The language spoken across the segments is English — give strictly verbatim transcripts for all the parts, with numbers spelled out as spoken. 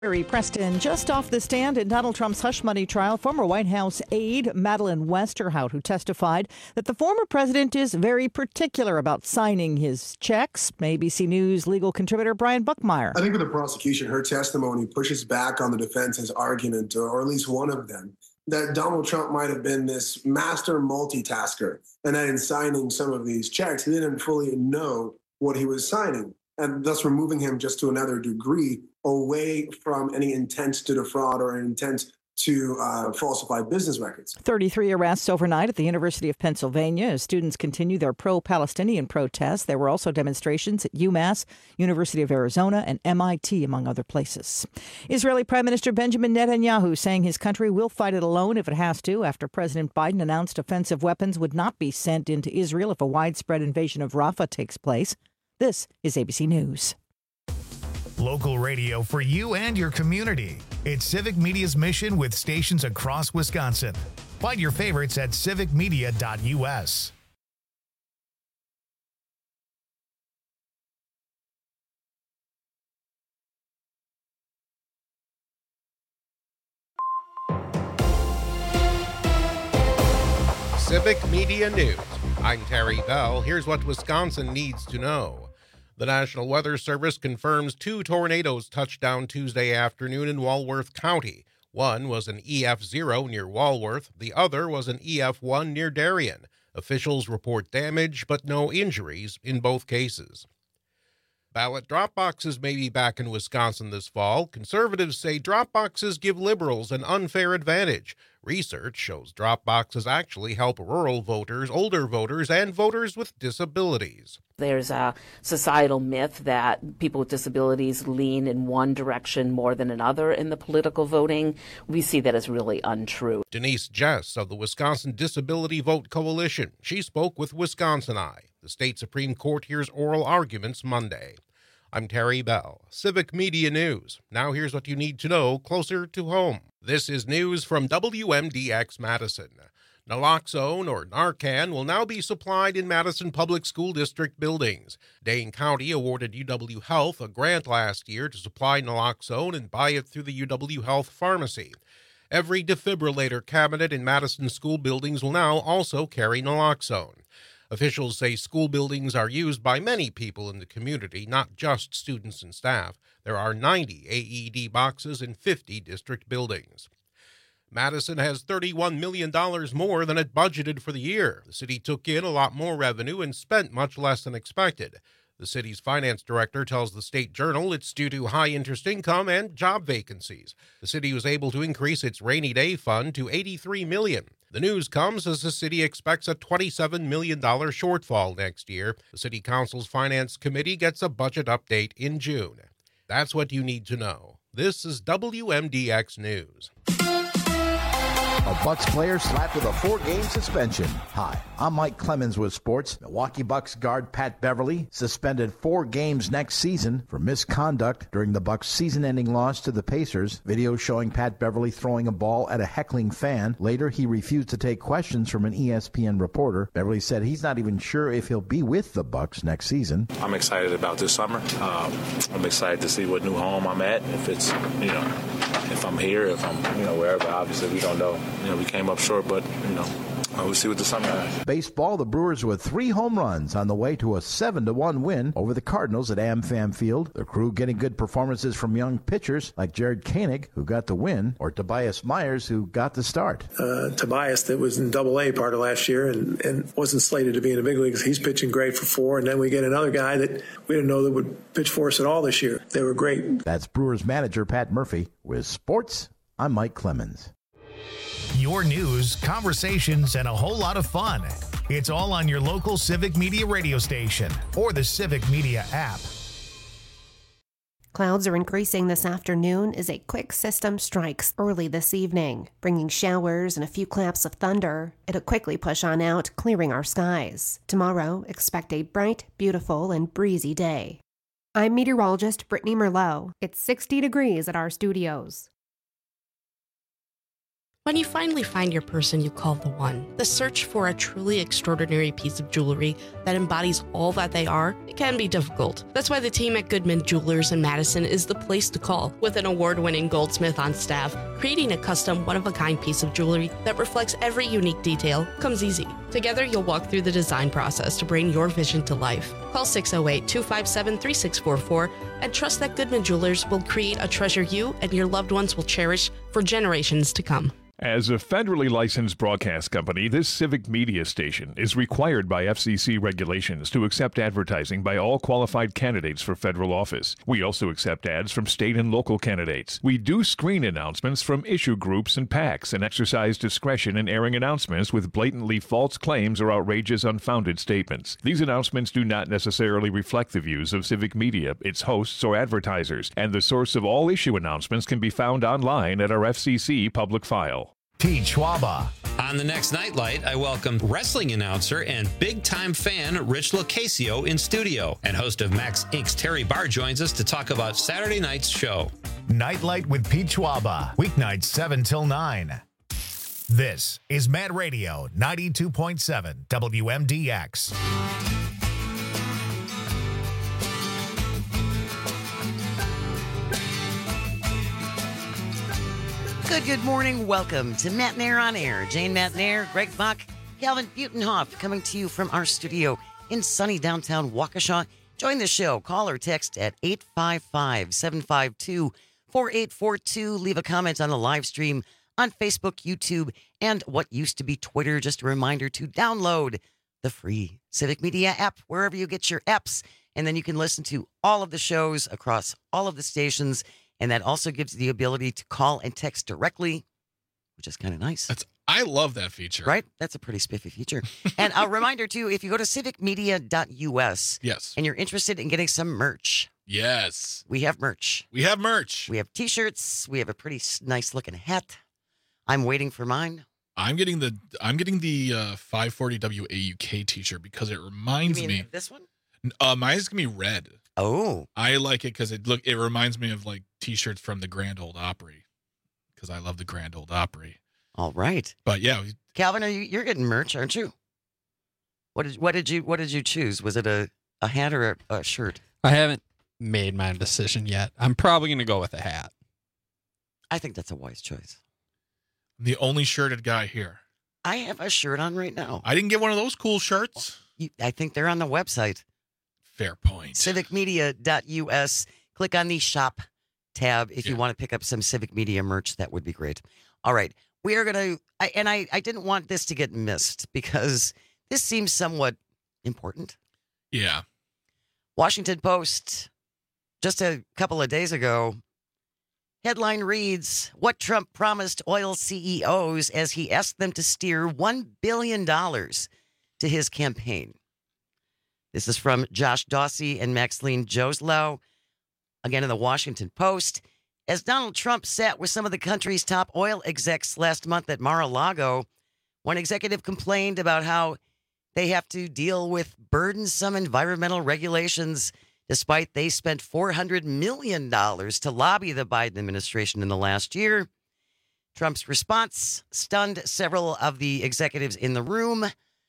Barry Preston, just off the stand in Donald Trump's hush money trial, former White House aide Madeleine Westerhout, who testified that the former president is very particular about signing his checks. A B C News legal contributor Brian Buckmeyer. I think with the prosecution, her testimony pushes back on the defense's argument, or at least one of them, that Donald Trump might have been this master multitasker, and that in signing some of these checks, he didn't fully know what he was signing, and thus removing him just to another degree away from any intent to defraud or an intent to uh, falsify business records. thirty-three arrests overnight at the University of Pennsylvania as students continue their pro-Palestinian protests. There were also demonstrations at UMass, University of Arizona, and M I T, among other places. Israeli Prime Minister Benjamin Netanyahu saying his country will fight it alone if it has to, after President Biden announced offensive weapons would not be sent into Israel if a widespread invasion of Rafah takes place. This is A B C News. Local radio for you and your community. It's Civic Media's mission with stations across Wisconsin. Find your favorites at civic media dot u s. Civic Media News. I'm Terry Bell. Here's what Wisconsin needs to know. The National Weather Service confirms two tornadoes touched down Tuesday afternoon in Walworth County. One was an E F zero near Walworth. The other was an E F one near Darien. Officials report damage, but no injuries in both cases. Ballot drop boxes may be back in Wisconsin this fall. Conservatives say drop boxes give liberals an unfair advantage. Research shows drop boxes actually help rural voters, older voters, and voters with disabilities. There's a societal myth that people with disabilities lean in one direction more than another in the political voting. We see that as really untrue. Denise Jess of the Wisconsin Disability Vote Coalition. She spoke with Wisconsin Eye. The state Supreme Court hears oral arguments Monday. I'm Terry Bell, Civic Media News. Now here's what you need to know closer to home. This is news from W M D X Madison. Naloxone, or Narcan, will now be supplied in Madison Public School District buildings. Dane County awarded U W Health a grant last year to supply naloxone and buy it through the U W Health pharmacy. Every defibrillator cabinet in Madison school buildings will now also carry naloxone. Officials say school buildings are used by many people in the community, not just students and staff. There are ninety A E D boxes in fifty district buildings. Madison has thirty-one million dollars more than it budgeted for the year. The city took in a lot more revenue and spent much less than expected. The city's finance director tells the State Journal it's due to high interest income and job vacancies. The city was able to increase its rainy day fund to eighty-three million dollars. The news comes as the city expects a twenty-seven million dollars shortfall next year. The City Council's Finance Committee gets a budget update in June. That's what you need to know. This is W M D X News. A Bucks player slapped with a four-game suspension. Hi, I'm Mike Clemens with sports. Milwaukee Bucks guard Pat Beverly suspended four games next season for misconduct during the Bucks' season-ending loss to the Pacers. Video showing Pat Beverly throwing a ball at a heckling fan. Later, he refused to take questions from an E S P N reporter. Beverly said he's not even sure if he'll be with the Bucks next season. I'm excited about this summer. Um, I'm excited to see what new home I'm at. If it's, you know, if I'm here, if I'm, you know, wherever. Obviously, we don't know. You know, we came up short, but, you know, we'll see what the summer has. Baseball, the Brewers with three home runs on the way to a seven to one win over the Cardinals at AmFam Field. The Crew getting good performances from young pitchers like Jared Koenig, who got the win, or Tobias Myers, who got the start. Uh, Tobias, that was in Double A part of last year and, and wasn't slated to be in the big leagues. He's pitching great for four, and then we get another guy that we didn't know that would pitch for us at all this year. They were great. That's Brewers manager Pat Murphy. With sports, I'm Mike Clemens. Your news, conversations, and a whole lot of fun. It's all on your local Civic Media radio station or the Civic Media app. Clouds are increasing this afternoon as a quick system strikes early this evening, bringing showers and a few claps of thunder. It'll quickly push on out, clearing our skies. Tomorrow, expect a bright, beautiful, and breezy day. I'm meteorologist Brittany Merlot. It's sixty degrees at our studios. When you finally find your person, you call the one. The search for a truly extraordinary piece of jewelry that embodies all that they are, it can be difficult. That's why the team at Goodman Jewelers in Madison is the place to call. With an award-winning goldsmith on staff, creating a custom, one-of-a-kind piece of jewelry that reflects every unique detail comes easy. Together, you'll walk through the design process to bring your vision to life. Call six oh eight, two five seven, three six four four and trust that Goodman Jewelers will create a treasure you and your loved ones will cherish for generations to come. As a federally licensed broadcast company, this civic media station is required by F C C regulations to accept advertising by all qualified candidates for federal office. We also accept ads from state and local candidates. We do screen announcements from issue groups and PACs and exercise discretion in airing announcements with blatantly false claims or outrageous, unfounded statements. These announcements do not necessarily reflect the views of civic media, its hosts, or advertisers, and the source of all issue announcements can be found online at our F C C public file. Pete Schwaba. On the next Nightlight, I welcome wrestling announcer and big-time fan Rich Locasio in studio. And host of Max Incorporated's Terry Barr joins us to talk about Saturday night's show. Nightlight with Pete Schwaba. Weeknights seven till nine. This is Mad Radio ninety-two point seven W M D X. Good, good morning. Welcome to Matt Nair on Air. Jane Matt Nair, Greg Bach, Calvin Butenhoff coming to you from our studio in sunny downtown Waukesha. Join the show. Call or text at eight five five, seven five two, four eight four two. Leave a comment on the live stream on Facebook, YouTube, and what used to be Twitter. Just a reminder to download the free Civic Media app wherever you get your apps. And then you can listen to all of the shows across all of the stations. And that also gives you the ability to call and text directly, which is kind of nice. That's I love that feature. Right? That's a pretty spiffy feature. And a reminder, too, if you go to civic media dot U S yes. and you're interested in getting some merch. Yes. We have merch. We have merch. We have T-shirts. We have a pretty nice-looking hat. I'm waiting for mine. I'm getting the I'm getting the uh, five forty W A U K T-shirt because it reminds you mean me. This one? Uh, mine's gonna be red. Oh, I like it because it look. It reminds me of like T-shirts from the Grand Ole Opry because I love the Grand Ole Opry. All right, but yeah, Calvin, are you you're getting merch, aren't you? What did what did you what did you choose? Was it a, a hat or a, a shirt? I haven't made my decision yet. I'm probably gonna go with a hat. I think that's a wise choice. I'm the only shirted guy here. I have a shirt on right now. I didn't get one of those cool shirts. You, I think they're on the website. Fair point. civic media dot U S. Click on the shop tab if yeah. you want to pick up some Civic Media merch. That would be great. All right. We are going to, and I, I didn't want this to get missed because this seems somewhat important. Yeah. Washington Post, just a couple of days ago, headline reads, what Trump promised oil C E Os as he asked them to steer one billion dollars to his campaign. This is from Josh Dawsey and Maxine Joslow, again in the Washington Post. As Donald Trump sat with some of the country's top oil execs last month at Mar-a-Lago, one executive complained about how they have to deal with burdensome environmental regulations, despite they spent four hundred million dollars to lobby the Biden administration in the last year. Trump's response stunned several of the executives in the room,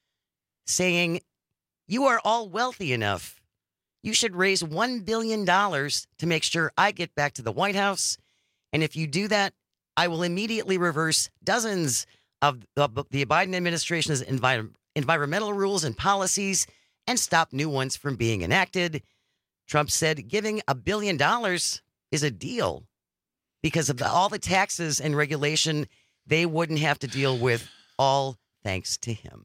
saying, "You are all wealthy enough. You should raise one billion dollars to make sure I get back to the White House. And if you do that, I will immediately reverse dozens of the, the Biden administration's envi- environmental rules and policies and stop new ones from being enacted." Trump said giving a billion dollars is a deal because of the, all the taxes and regulation they wouldn't have to deal with, all thanks to him.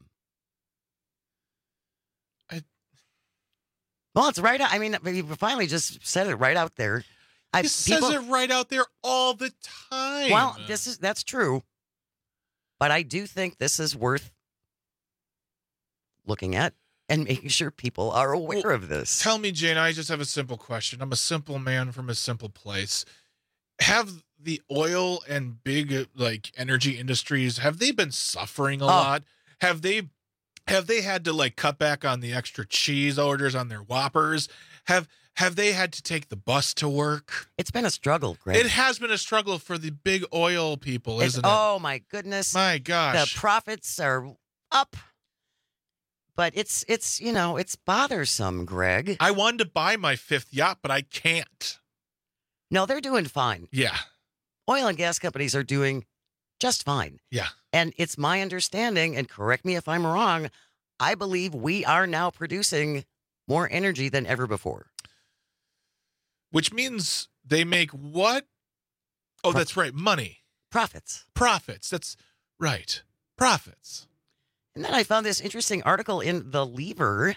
Well, it's right out. I mean, you finally just said it right out there. I, he people, says it right out there all the time. Well, this is that's true. But I do think this is worth looking at and making sure people are aware well, of this. Tell me, Jane, I just have a simple question. I'm a simple man from a simple place. Have the oil and big like energy industries, have they been suffering a oh. lot? Have they Have they had to like cut back on the extra cheese orders on their Whoppers? Have Have they had to take the bus to work? It's been a struggle, Greg. It has been a struggle for the big oil people, It's- isn't it? Oh, my goodness. My gosh. The profits are up. But it's, it's you know, it's bothersome, Greg. I wanted to buy my fifth yacht, but I can't. No, they're doing fine. Yeah. Oil and gas companies are doing just fine. Yeah. And it's my understanding, and correct me if I'm wrong, I believe we are now producing more energy than ever before. Which means they make what? Oh, that's right. Money. Profits. Profits. That's right. Profits. And then I found this interesting article in The Lever.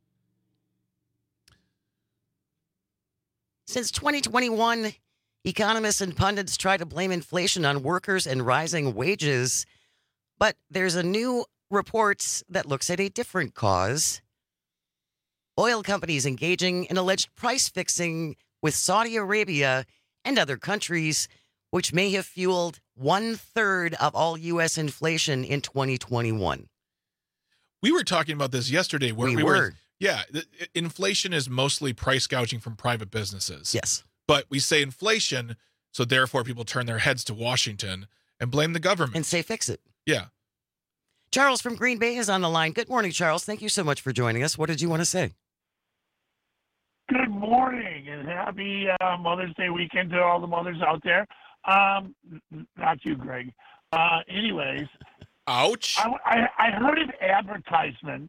Since twenty twenty-one, economists and pundits try to blame inflation on workers and rising wages. But there's a new report that looks at a different cause. Oil companies engaging in alleged price fixing with Saudi Arabia and other countries, which may have fueled one third of all U S inflation in twenty twenty-one. We were talking about this yesterday. Where We we, were. Yeah. the- Inflation is mostly price gouging from private businesses. Yes. But we say inflation, so therefore people turn their heads to Washington and blame the government. And say fix it. Yeah. Charles from Green Bay is on the line. Good morning, Charles. Thank you so much for joining us. What did you want to say? Good morning and happy uh, Mother's Day weekend to all the mothers out there. Um, n- not you, Greg. Uh, anyways, ouch. I, I, I heard an advertisement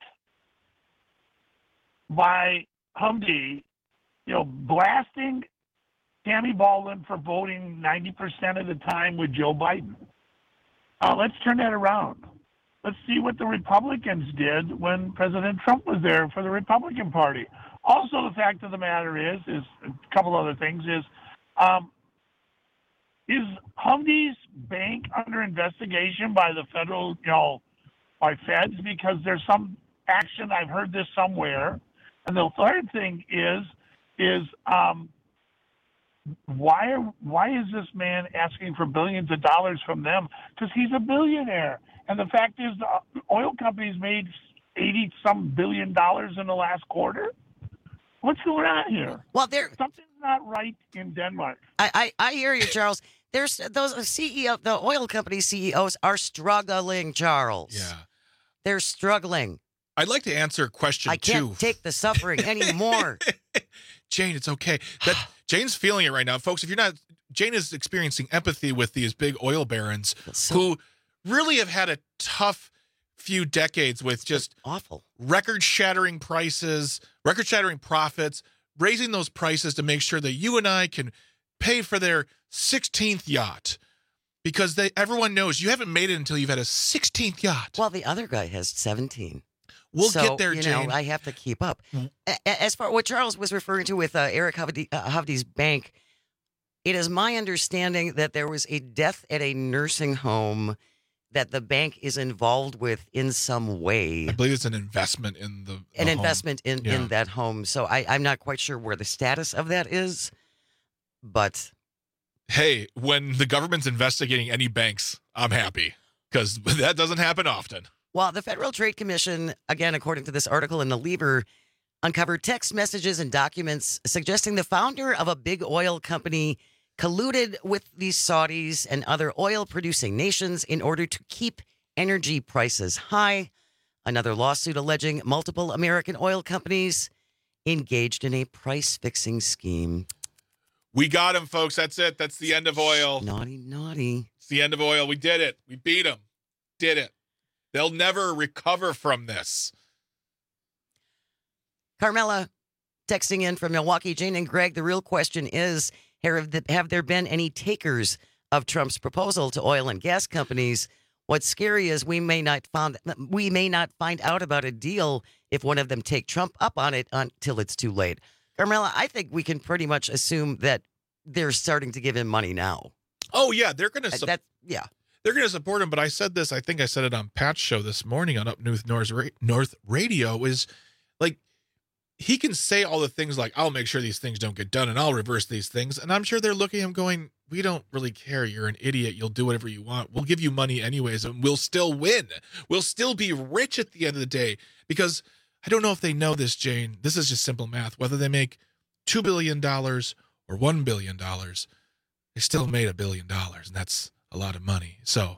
by Humvee, you know, blasting Tammy Baldwin for voting ninety percent of the time with Joe Biden. Uh, let's turn that around. Let's see what the Republicans did when President Trump was there for the Republican Party. Also, the fact of the matter is, is a couple other things, is um, is Humvee's bank under investigation by the federal, you know, by feds? Because there's some action, I've heard this somewhere. And the third thing is, is um, why are, why is this man asking for billions of dollars from them? Because he's a billionaire. And the fact is, the oil companies made eighty some billion dollars in the last quarter. What's going on here? Well, there something's not right in Denmark. I, I, I hear you, Charles. There's those C E O, the oil company C E Os are struggling, Charles. Yeah. They're struggling. I'd like to answer question I can't two. take the suffering anymore. Jane, it's okay. That Jane's feeling it right now, folks. If you're not, Jane is experiencing empathy with these big oil barons so, who really have had a tough few decades with just awful record-shattering prices, record-shattering profits, raising those prices to make sure that you and I can pay for their sixteenth yacht. Because they everyone knows you haven't made it until you've had a sixteenth yacht. Well, the other guy has seventeen. We'll so, get there, you Jane. know, I have to keep up. A- As far what Charles was referring to with uh, Eric Hovde, uh, Hovde's bank, it is my understanding that there was a death at a nursing home that the bank is involved with in some way. I believe it's an investment in the, the An home. investment in, Yeah. in that home. So I, I'm not quite sure where the status of that is, but Hey, when the government's investigating any banks, I'm happy because that doesn't happen often. Well, the Federal Trade Commission, again, according to this article in The Lever, uncovered text messages and documents suggesting the founder of a big oil company colluded with the Saudis and other oil-producing nations in order to keep energy prices high. Another lawsuit alleging multiple American oil companies engaged in a price-fixing scheme. We got him, folks. That's it. That's the end of oil. Naughty, naughty. It's the end of oil. We did it. We beat them. Did it. They'll never recover from this. Carmela texting in from Milwaukee. Jane and Greg, the real question is, have, the, have there been any takers of Trump's proposal to oil and gas companies? What's scary is we may not found we may not find out about a deal if one of them take Trump up on it until it's too late. Carmela, I think we can pretty much assume that they're starting to give him money now. Oh, yeah. They're going to Uh, that, yeah. They're going to support him, but I said this, I think I said it on Pat's show this morning on Up North North, North Radio, is like, he can say all the things like, I'll make sure these things don't get done and I'll reverse these things. And I'm sure they're looking at him going, we don't really care. You're an idiot. You'll do whatever you want. We'll give you money anyways, and we'll still win. We'll still be rich at the end of the day. Because I don't know if they know this, Jane. This is just simple math. Whether they make two billion dollars or one billion dollars, they still made a billion dollars, and that's a lot of money. So,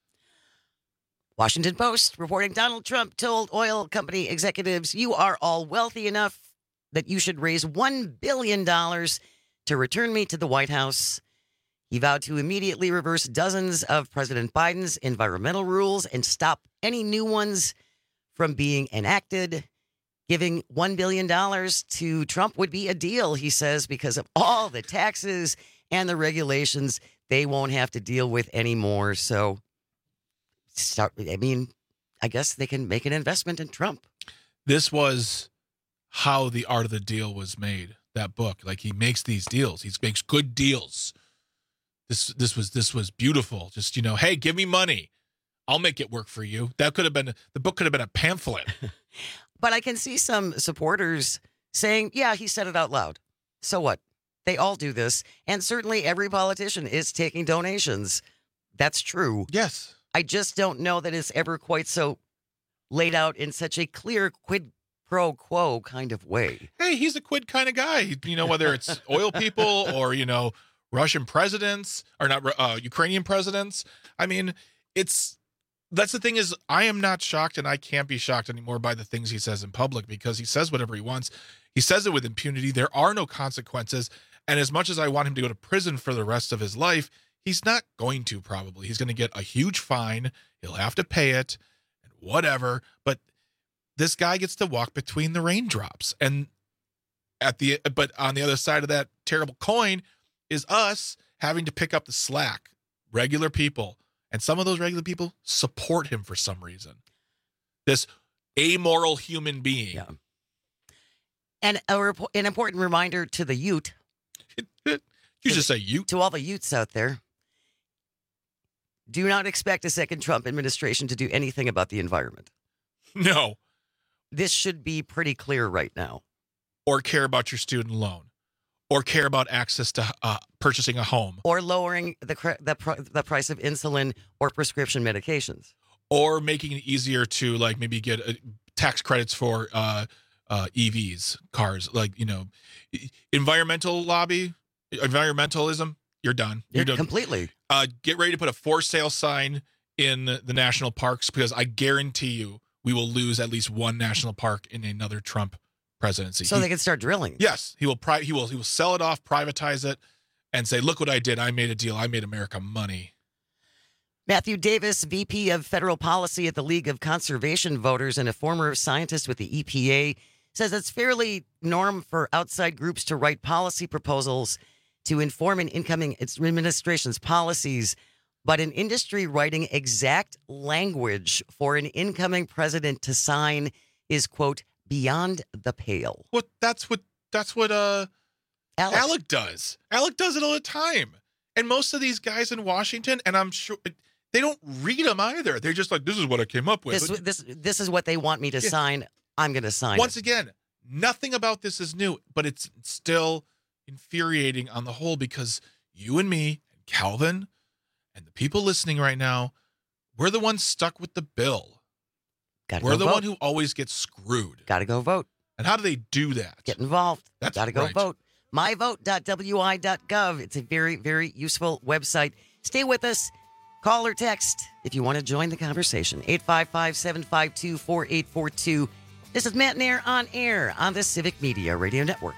Washington Post reporting Donald Trump told oil company executives, you are all wealthy enough that you should raise one billion dollars to return me to the White House. He vowed to immediately reverse dozens of President Biden's environmental rules and stop any new ones from being enacted. Giving one billion dollars to Trump would be a deal, he says, because of all the taxes and the regulations they won't have to deal with anymore. So, start, I mean, I guess they can make an investment in Trump. This was how The Art of the Deal was made, that book. Like, he makes these deals. He makes good deals. This this was this was beautiful. Just, you know, hey, give me money. I'll make it work for you. That could have been, the book could have been a pamphlet. But I can see some supporters saying, yeah, he said it out loud. So what? They all do this. And certainly every politician is taking donations. That's true. Yes. I just don't know that it's ever quite so laid out in such a clear quid pro quo kind of way. Hey, he's a quid kind of guy. You know, whether it's oil people or, you know, Russian presidents or not uh, Ukrainian presidents. I mean, it's... That's the thing is, I am not shocked, and I can't be shocked anymore by the things he says in public because he says whatever he wants. He says it with impunity. There are no consequences. And as much as I want him to go to prison for the rest of his life, he's not going to probably. He's going to get a huge fine. He'll have to pay it and whatever. But this guy gets to walk between the raindrops. And at the but on the other side of that terrible coin is us having to pick up the slack, regular people. And some of those regular people support him for some reason. This amoral human being. Yeah. And a rep- an important reminder to the Ute. You just say Ute? To all the Utes out there. Do not expect a second Trump administration to do anything about the environment. No. This should be pretty clear right now. Or care about your student loan. Or care about access to uh, purchasing a home. Or lowering the, cr- the, pr- the price of insulin or prescription medications. Or making it easier to, like, maybe get uh, tax credits for uh, uh, E Vs, cars. Like, you know, environmental lobby, environmentalism, you're done. You're, You're done. Completely. Uh, get ready to put a for sale sign in the national parks because I guarantee you we will lose at least one national park in another Trump presidency. So he, they can start drilling. Yes, he will. Pri- he will. He will sell it off, privatize it, and say, "Look what I did! I made a deal. I made America money." Matthew Davis, V P of Federal Policy at the League of Conservation Voters and a former scientist with the E P A, says it's fairly norm for outside groups to write policy proposals to inform an incoming administration's policies, but an industry writing exact language for an incoming president to sign is, quote, beyond the pale. What that's what that's what uh Alec. Alec does. Alec does it all the time. And most of these guys in Washington, and I'm sure they don't read them either. They're just like, this is what I came up with. This this this is what they want me to Yeah. sign. I'm going to sign Once it. again, nothing about this is new, but it's still infuriating on the whole because you and me and Calvin and the people listening right now, we're the ones stuck with the bill. Gotta We're go the vote. one who always gets screwed. Got to go vote. And how do they do that? Get involved. That's Got to go right. vote. my vote dot w i dot gov. It's a very, very useful website. Stay with us. Call or text if you want to join the conversation. eight five five, seven five two, four eight four two. This is Matt Nair on air on the Civic Media Radio Network.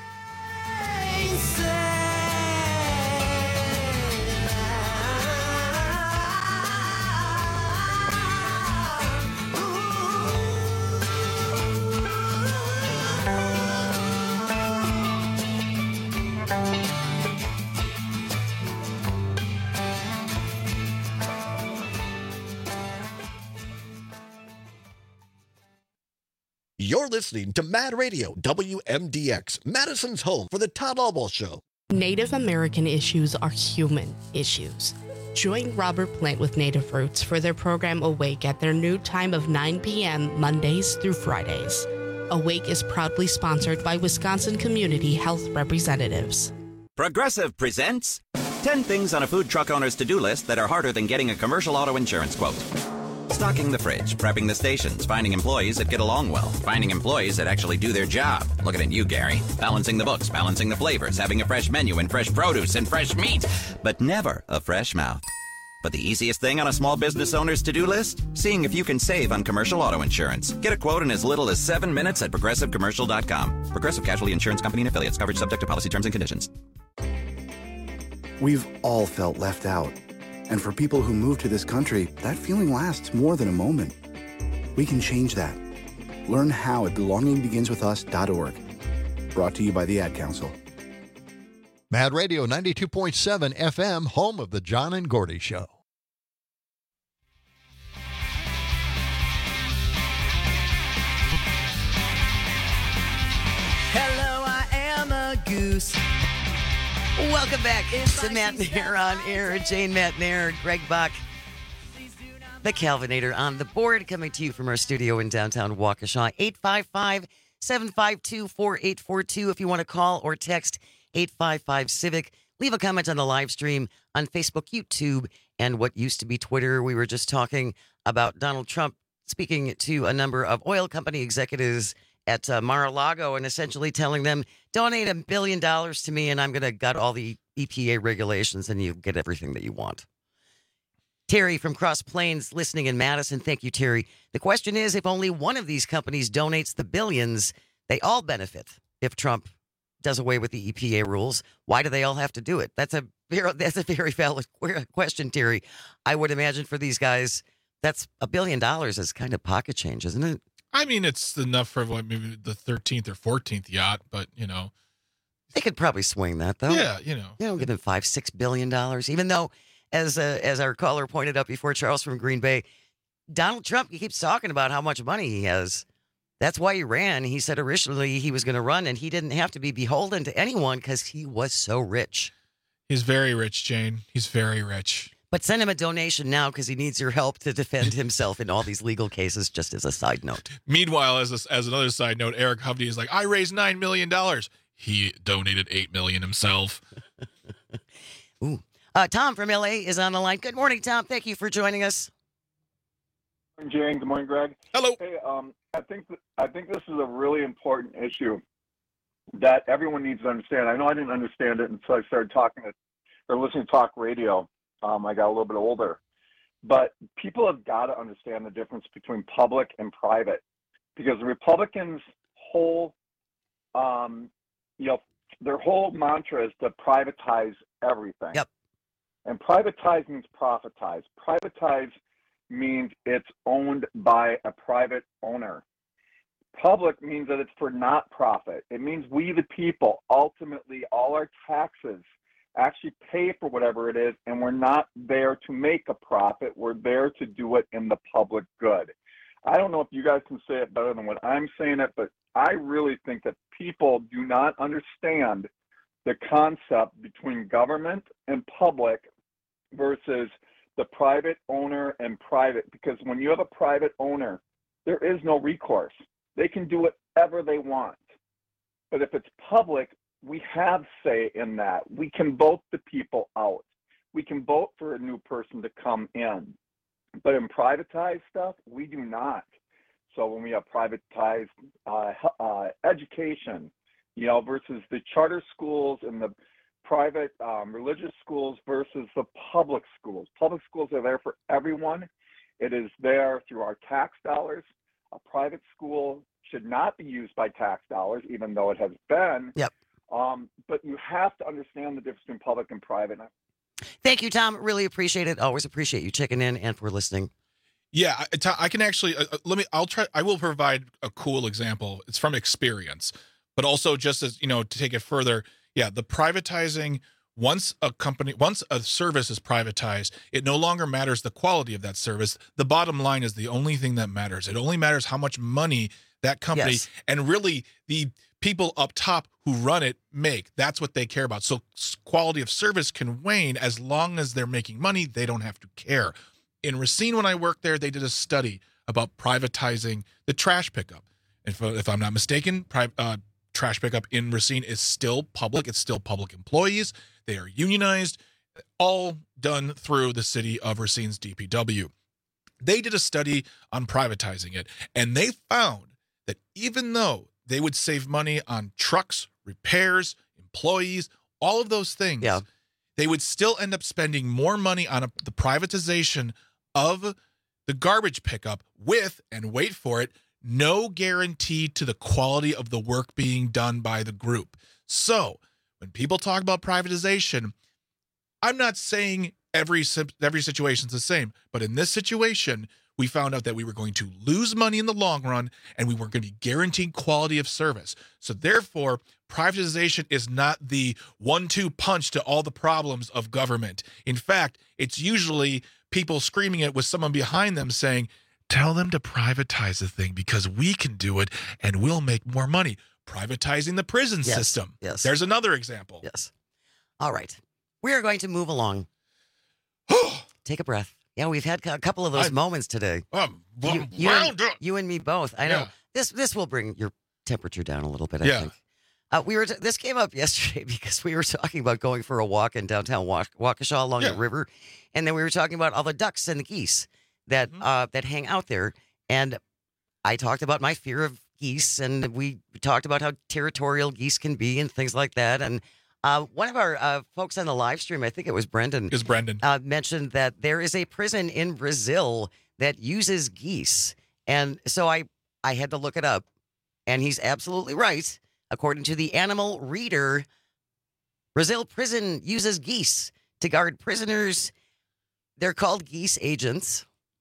You're listening to Mad Radio, W M D X, Madison's home for the Todd Albaugh Show. Native American issues are human issues. Join Robert Plant with Native Roots for their program Awake at their new time of nine p.m. Mondays through Fridays. Awake is proudly sponsored by Wisconsin Community Health Representatives. Progressive presents ten things on a food truck owner's to-do list that are harder than getting a commercial auto insurance quote. Stocking the fridge, prepping the stations, finding employees that get along well, finding employees that actually do their job. Looking at you, Gary. Balancing the books, balancing the flavors, having a fresh menu and fresh produce and fresh meat, but never a fresh mouth. But the easiest thing on a small business owner's to-do list? Seeing if you can save on commercial auto insurance. Get a quote in as little as seven minutes at progressive commercial dot com. Progressive Casualty Insurance Company and Affiliates. Coverage subject to policy terms and conditions. We've all felt left out. And for people who move to this country, that feeling lasts more than a moment. We can change that. Learn how at belonging begins with us dot org. Brought to you by the Ad Council. Mad Radio ninety-two point seven F M, home of the John and Gordy Show. Hello, I am a goose. Welcome back to Matt Nair on air. Jane Matt Nair, Greg Buck, the Calvinator on the board, coming to you from our studio in downtown Waukesha. eight five five, seven five two, four eight four two if you want to call or text eight five five Civic. Leave a comment on the live stream on Facebook, YouTube, and what used to be Twitter. We were just talking about Donald Trump speaking to a number of oil company executives at uh, Mar-a-Lago and essentially telling them, donate a billion dollars to me and I'm going to gut all the E P A regulations and you get everything that you want. Terry from Cross Plains listening in Madison. Thank you, Terry. The question is, if only one of these companies donates the billions, they all benefit. If Trump does away with the E P A rules, why do they all have to do it? That's a very, that's a very valid question, Terry. I would imagine for these guys, that's a billion dollars is kind of pocket change, isn't it? I mean, it's enough for what, maybe the thirteenth or fourteenth yacht, but, you know. They could probably swing that, though. Yeah, you know. You know, give them five, six billion dollars, even though, as uh, as our caller pointed out before, Charles from Green Bay, Donald Trump, he keeps talking about how much money he has. That's why he ran. He said originally he was going to run, and he didn't have to be beholden to anyone because he was so rich. He's very rich, Jane. He's very rich. But send him a donation now because he needs your help to defend himself in all these legal cases, just as a side note. Meanwhile, as a, as another side note, Eric Hovde is like, I raised nine million dollars. He donated eight million dollars himself. Ooh. Uh, Tom from L A is on the line. Good morning, Tom. Thank you for joining us. Good morning, Jane. Good morning, Greg. Hello. Hey, um, I think th- I think this is a really important issue that everyone needs to understand. I know I didn't understand it until I started talking to, or listening to talk radio. Um, I got a little bit older, but people have got to understand the difference between public and private, because the Republicans' whole, um, you know, their whole mantra is to privatize everything. Yep. And privatize means profitize. Privatize means it's owned by a private owner. Public means that it's for not profit. It means we, the people, ultimately all our taxes actually pay for whatever it is, and we're not there to make a profit. We're there to do it in the public good. I don't know if you guys can say it better than what I'm saying it, but I really think that people do not understand the concept between government and public versus the private owner and private, because when you have a private owner, there is no recourse. They can do whatever they want. But if it's public, we have say in that. We can vote the people out. We can vote for a new person to come in. But in privatized stuff, we do not. So when we have privatized uh, uh, education, you know, versus the charter schools and the private um, religious schools versus the public schools. Public schools are there for everyone. It is there through our tax dollars. A private school should not be used by tax dollars, even though it has been. Yep. Um, but you have to understand the difference between public and private. Thank you, Tom. Really appreciate it. Always appreciate you checking in and for listening. Yeah, I, I can actually, uh, let me, I'll try, I will provide a cool example. It's from experience, but also just as, you know, to take it further. Yeah, the privatizing, once a company, once a service is privatized, it no longer matters the quality of that service. The bottom line is the only thing that matters. It only matters how much money that company, yes. and really the people up top who run it make. That's what they care about. So quality of service can wane as long as they're making money. They don't have to care. In Racine, when I worked there, they did a study about privatizing the trash pickup. If, if I'm not mistaken, pri- uh, trash pickup in Racine is still public. It's still public employees. They are unionized, all done through the city of Racine's D P W. They did a study on privatizing it, and they found that even though they would save money on trucks, repairs, employees, all of those things, yeah. they would still end up spending more money on a, the privatization of the garbage pickup with, and wait for it, no guarantee to the quality of the work being done by the group. So when people talk about privatization, I'm not saying every every situation's the same, but in this situation, we found out that we were going to lose money in the long run, and we weren't going to be guaranteed quality of service. So therefore, privatization is not the one two punch to all the problems of government. In fact, it's usually people screaming it with someone behind them saying, tell them to privatize the thing because we can do it and we'll make more money. Privatizing the prison yes. system. Yes. There's another example. Yes. All right. We are going to move along. Take a breath. Yeah, we've had a couple of those I, moments today. Um, you, you, and, you and me both. I know. Yeah. This this will bring your temperature down a little bit, I yeah. think. Uh, we were t- this came up yesterday because we were talking about going for a walk in downtown Wauk- Waukesha along yeah. the river, and then we were talking about all the ducks and the geese that mm-hmm. uh, that hang out there. And I talked about my fear of geese, and we talked about how territorial geese can be and things like that. And uh, one of our uh, folks on the live stream, I think it was Brendan, is Brendan, uh, mentioned that there is a prison in Brazil that uses geese, and so I I had to look it up, and he's absolutely right. According to the Animal Reader, Brazil prison uses geese to guard prisoners. They're called geese agents.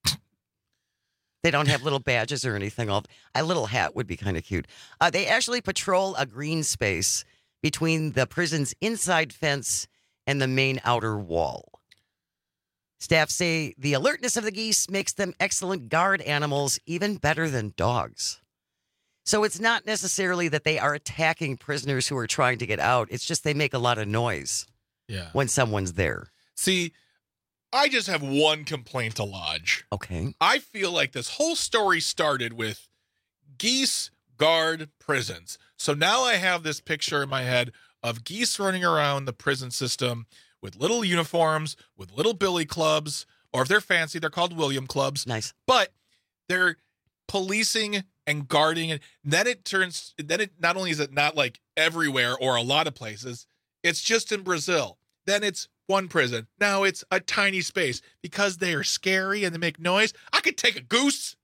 They don't have little badges or anything. A little hat would be kind of cute. Uh, they actually patrol a green space between the prison's inside fence and the main outer wall. Staff say the alertness of the geese makes them excellent guard animals, even better than dogs. So it's not necessarily that they are attacking prisoners who are trying to get out. It's just they make a lot of noise yeah. when someone's there. See, I just have one complaint to lodge. Okay. I feel like this whole story started with geese guard prisons. So now I have this picture in my head of geese running around the prison system with little uniforms, with little billy clubs, or if they're fancy, they're called William clubs. Nice. But they're policing and guarding it. Then it turns, then it not only is it not like everywhere or a lot of places, it's just in Brazil. Then it's one prison. Now it's a tiny space because they are scary and they make noise. I could take a goose.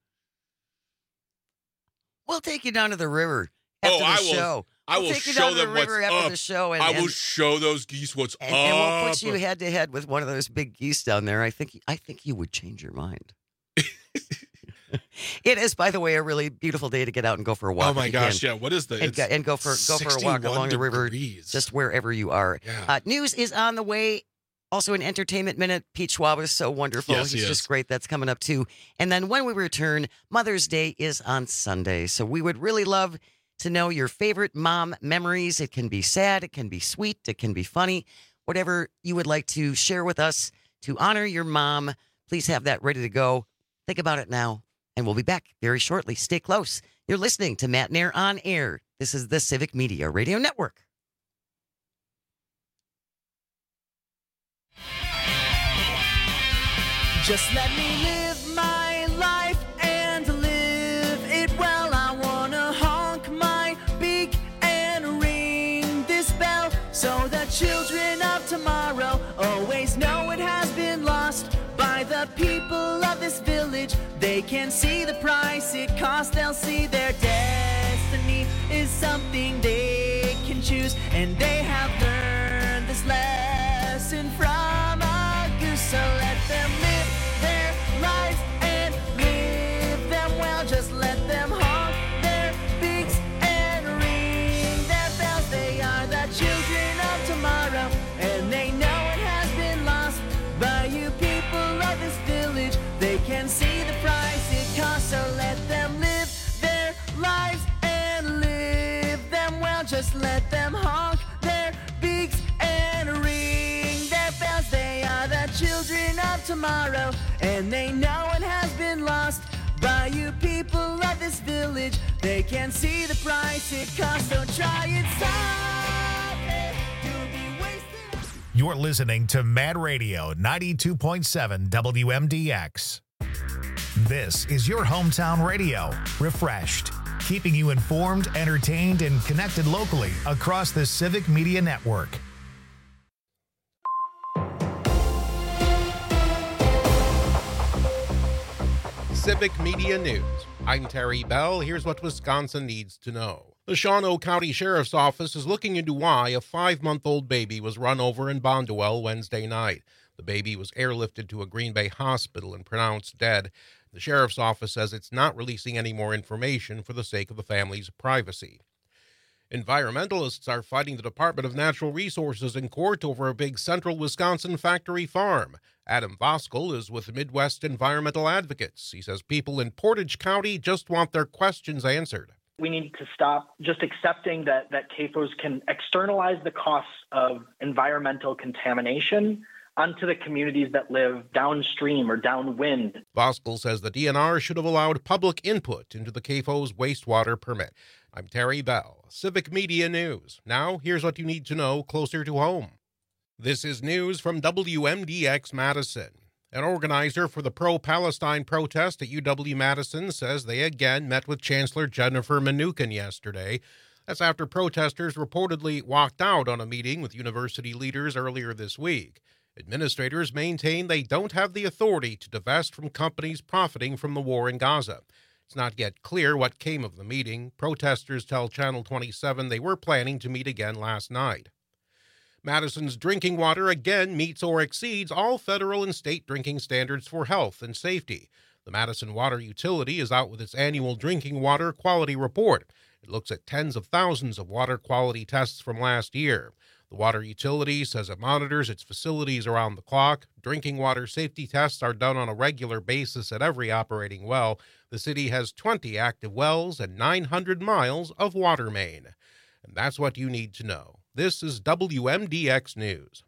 We'll take you down to the river after oh, the I will, show. I we'll will take you show down to them the river what's after up. the show, and, I will and, show those geese what's and, up. And we'll put you head to head with one of those big geese down there. I think I think you would change your mind. It is, by the way, a really beautiful day to get out and go for a walk. Oh my gosh, can. yeah! What is the and, go, and go for go for a walk along degrees. the river, just wherever you are. Yeah. Uh, news is on the way. Also, an entertainment minute. Pete Schwab is so wonderful. Yes, He's he just is. great. That's coming up too. And then when we return, Mother's Day is on Sunday. So we would really love to know your favorite mom memories. It can be sad, it can be sweet, it can be funny. Whatever you would like to share with us to honor your mom, please have that ready to go. Think about it now. And we'll be back very shortly. Stay close. You're listening to Matt Nair on Air. This is the Civic Media Radio Network. Just let me live my life and live it well. I wanna honk my beak and ring this bell so the children of tomorrow always know it has been lost by the people of this village. They can see the price it costs. They'll see their destiny is something they can choose, and they have learned this lesson from a goose. So let them live their lives and live them well. Just let them honk their beaks and ring their bells. They are the children of tomorrow, and they know it has been lost by you people of this village. They can see the price it costs, so let them live their lives and live them well. Just let them honk their beaks and ring their bells. They are the children of tomorrow, and they know it has been lost by you people of this village. They can see the price it costs, don't try it, stop it. You'll be wasted. You're listening to Mad Radio ninety-two point seven W M D X. This is your hometown radio, Refreshed, keeping you informed, entertained, and connected locally across the Civic Media Network. Civic Media News. I'm Terry Bell. Here's what Wisconsin needs to know. The Shawano County Sheriff's Office is looking into why a five-month-old baby was run over in Bondwell Wednesday night. The baby was airlifted to a Green Bay hospital and pronounced dead. The Sheriff's Office says it's not releasing any more information for the sake of the family's privacy. Environmentalists are fighting the Department of Natural Resources in court over a big central Wisconsin factory farm. Adam Voskuhl is with Midwest Environmental Advocates. He says people in Portage County just want their questions answered. We need to stop just accepting that, that C A F Os can externalize the costs of environmental contamination onto the communities that live downstream or downwind. Voskuhl says the D N R should have allowed public input into the C A F O's wastewater permit. I'm Terry Bell, Civic Media News. Now, here's what you need to know closer to home. This is news from W M D X Madison. An organizer for the pro-Palestine protest at U W-Madison says they again met with Chancellor Jennifer Mnuchin yesterday. That's after protesters reportedly walked out on a meeting with university leaders earlier this week. Administrators maintain they don't have the authority to divest from companies profiting from the war in Gaza. It's not yet clear what came of the meeting. Protesters tell Channel twenty-seven they were planning to meet again last night. Madison's drinking water again meets or exceeds all federal and state drinking standards for health and safety. The Madison Water Utility is out with its annual drinking water quality report. It looks at tens of thousands of water quality tests from last year. The water utility says it monitors its facilities around the clock. Drinking water safety tests are done on a regular basis at every operating well. The city has twenty active wells and nine hundred miles of water main. And that's what you need to know. This is W M D X News.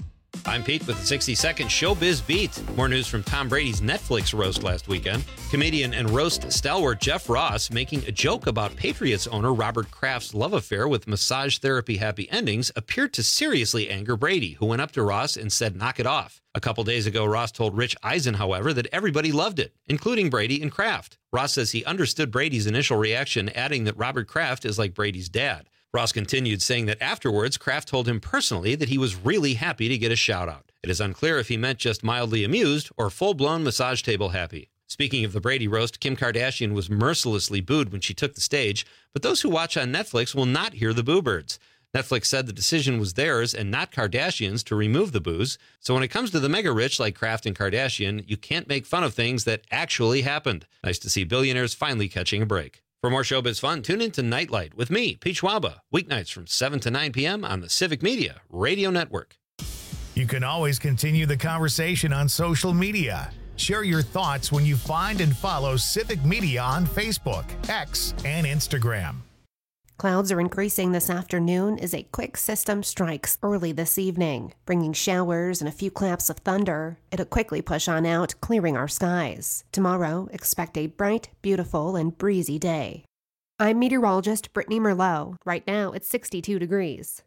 I'm Pete with the sixty second Showbiz Beat. More news from Tom Brady's Netflix roast last weekend. Comedian and roast stalwart Jeff Ross making a joke about Patriots owner Robert Kraft's love affair with massage therapy happy endings appeared to seriously anger Brady, who went up to Ross and said, "Knock it off." A couple days ago, Ross told Rich Eisen, however, that everybody loved it, including Brady and Kraft. Ross says he understood Brady's initial reaction, adding that Robert Kraft is like Brady's dad. Ross continued, saying that afterwards, Kraft told him personally that he was really happy to get a shout-out. It is unclear if he meant just mildly amused or full-blown massage table happy. Speaking of the Brady roast, Kim Kardashian was mercilessly booed when she took the stage, but those who watch on Netflix will not hear the boo birds. Netflix said the decision was theirs and not Kardashian's to remove the boos. So when it comes to the mega-rich like Kraft and Kardashian, you can't make fun of things that actually happened. Nice to see billionaires finally catching a break. For more showbiz fun, tune in to Nightlight with me, Pete Schwaba, weeknights from seven to nine p.m. on the Civic Media Radio Network. You can always continue the conversation on social media. Share your thoughts when you find and follow Civic Media on Facebook, X, and Instagram. Clouds are increasing this afternoon as a quick system strikes early this evening, bringing showers and a few claps of thunder. It'll quickly push on out, clearing our skies. Tomorrow, expect a bright, beautiful, and breezy day. I'm meteorologist Brittany Merlot. Right now, it's sixty-two degrees.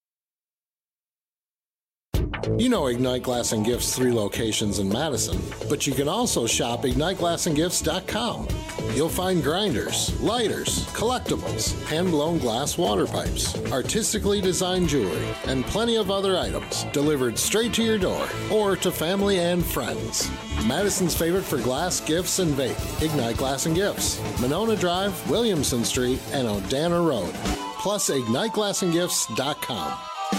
You know Ignite Glass and Gifts' three locations in Madison, but you can also shop ignite glass and gifts dot com. You'll find grinders, lighters, collectibles, hand-blown glass water pipes, artistically designed jewelry, and plenty of other items delivered straight to your door or to family and friends. Madison's favorite for glass, gifts, and vape, Ignite Glass and Gifts, Monona Drive, Williamson Street, and Odana Road, plus ignite glass and gifts dot com.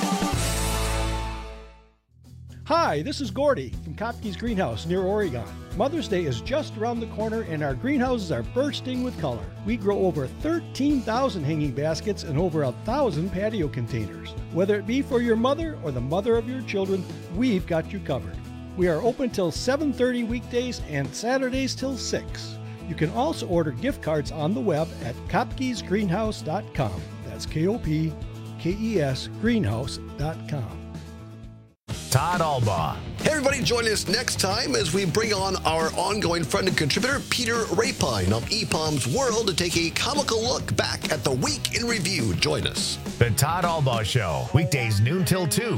Hi, this is Gordy from Kopke's Greenhouse near Oregon. Mother's Day is just around the corner and our greenhouses are bursting with color. We grow over thirteen thousand hanging baskets and over one thousand patio containers. Whether it be for your mother or the mother of your children, we've got you covered. We are open till seven thirty weekdays and Saturdays till six. You can also order gift cards on the web at kopkes greenhouse dot com. That's K O P K E S greenhouse dot com. Todd Albaugh. Hey everybody, join us next time as we bring on our ongoing friend and contributor, Peter Rapine of E P O M's World, to take a comical look back at the week in review. Join us. The Todd Albaugh Show, weekdays noon till two.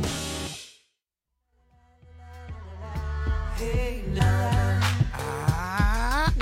Hey, now, I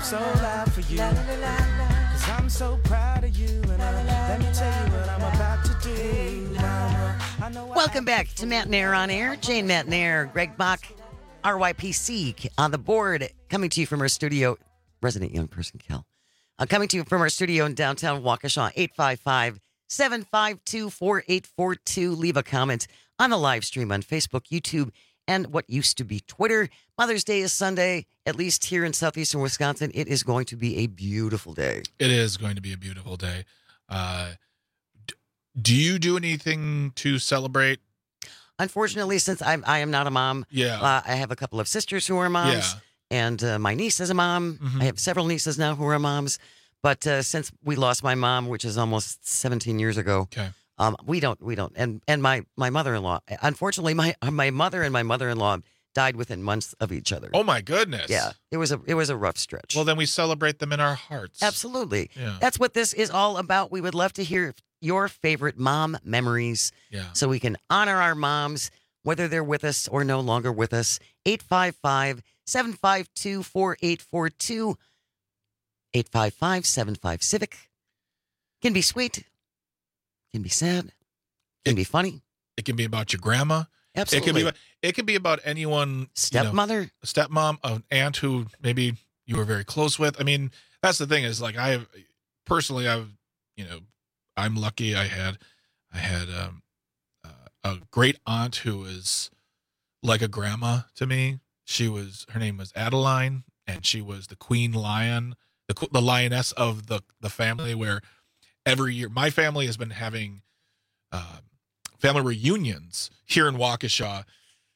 so loud for you. Cause I'm so proud of you. And I, let me tell you what I'm about to do. Mama, I know I Welcome back to Matt Nair on Air. Jane Matt Nair, Greg Bach, R Y P C on the board, coming to you from our studio. Resident young person, Kel. Uh, coming to you from our studio in downtown Waukesha, eight five five, seven five two, four eight four two. Leave a comment on the live stream on Facebook, YouTube, and what used to be Twitter. Mother's Day is Sunday, at least here in southeastern Wisconsin. It is going to be a beautiful day. It is going to be a beautiful day. Uh, d- do you do anything to celebrate? Unfortunately, since I'm, I am not a mom, Yeah. uh, I have a couple of sisters who are moms, Yeah. and uh, my niece is a mom. Mhm. I have several nieces now who are moms. But uh, since we lost my mom, which is almost seventeen years ago, Okay. um, we don't, we don't, and and my my mother-in-law. Unfortunately, my my mother and my mother-in-law died within months of each other. Oh my goodness. Yeah, it was a it was a rough stretch. Well, then we celebrate them in our hearts. Absolutely. Yeah. That's what this is all about. We would love to hear your favorite mom memories. Yeah. So we can honor our moms, whether they're with us or no longer with us. eight five five, seven five two, four eight four two. eight five five, seven five Civic. Can be sweet. Can be sad. Can be funny. It can be about your grandma. Absolutely. It can be about, it can be about anyone. Stepmother. You know, a stepmom, an aunt who maybe you were very close with. I mean, that's the thing is like I have personally, I've, you know, I'm lucky I had, I had um, uh, a great aunt who was like a grandma to me. She was, her name was Adeline, and she was the queen lion, the the lioness of the, the family, where every year, my family has been having uh, family reunions here in Waukesha.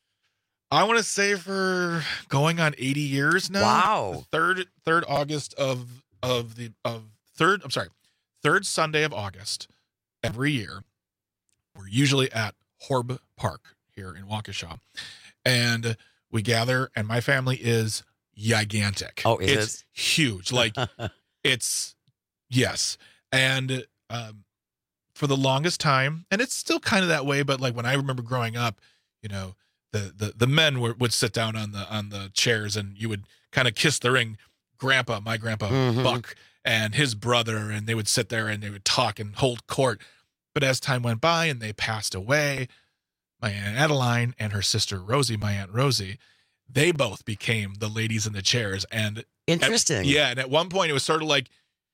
I want to say for going on eighty years now. Wow. The third third August of of the of third I'm sorry, third Sunday of August every year. We're usually at Horb Park here in Waukesha, and we gather. And my family is gigantic. Oh, it it's is? huge. Like it's yes, and um, for the longest time, and it's still kind of that way. But like when I remember growing up, you know. The, the the men were, would sit down on the on the chairs, and you would kind of kiss the ring. Grandpa, my grandpa Mhm. Buck, and his brother, and they would sit there and they would talk and hold court. But as time went by and they passed away, my Aunt Adeline and her sister Rosie, my Aunt Rosie, they both became the ladies in the chairs. And Interesting. at- yeah, and at one point it was sort of like,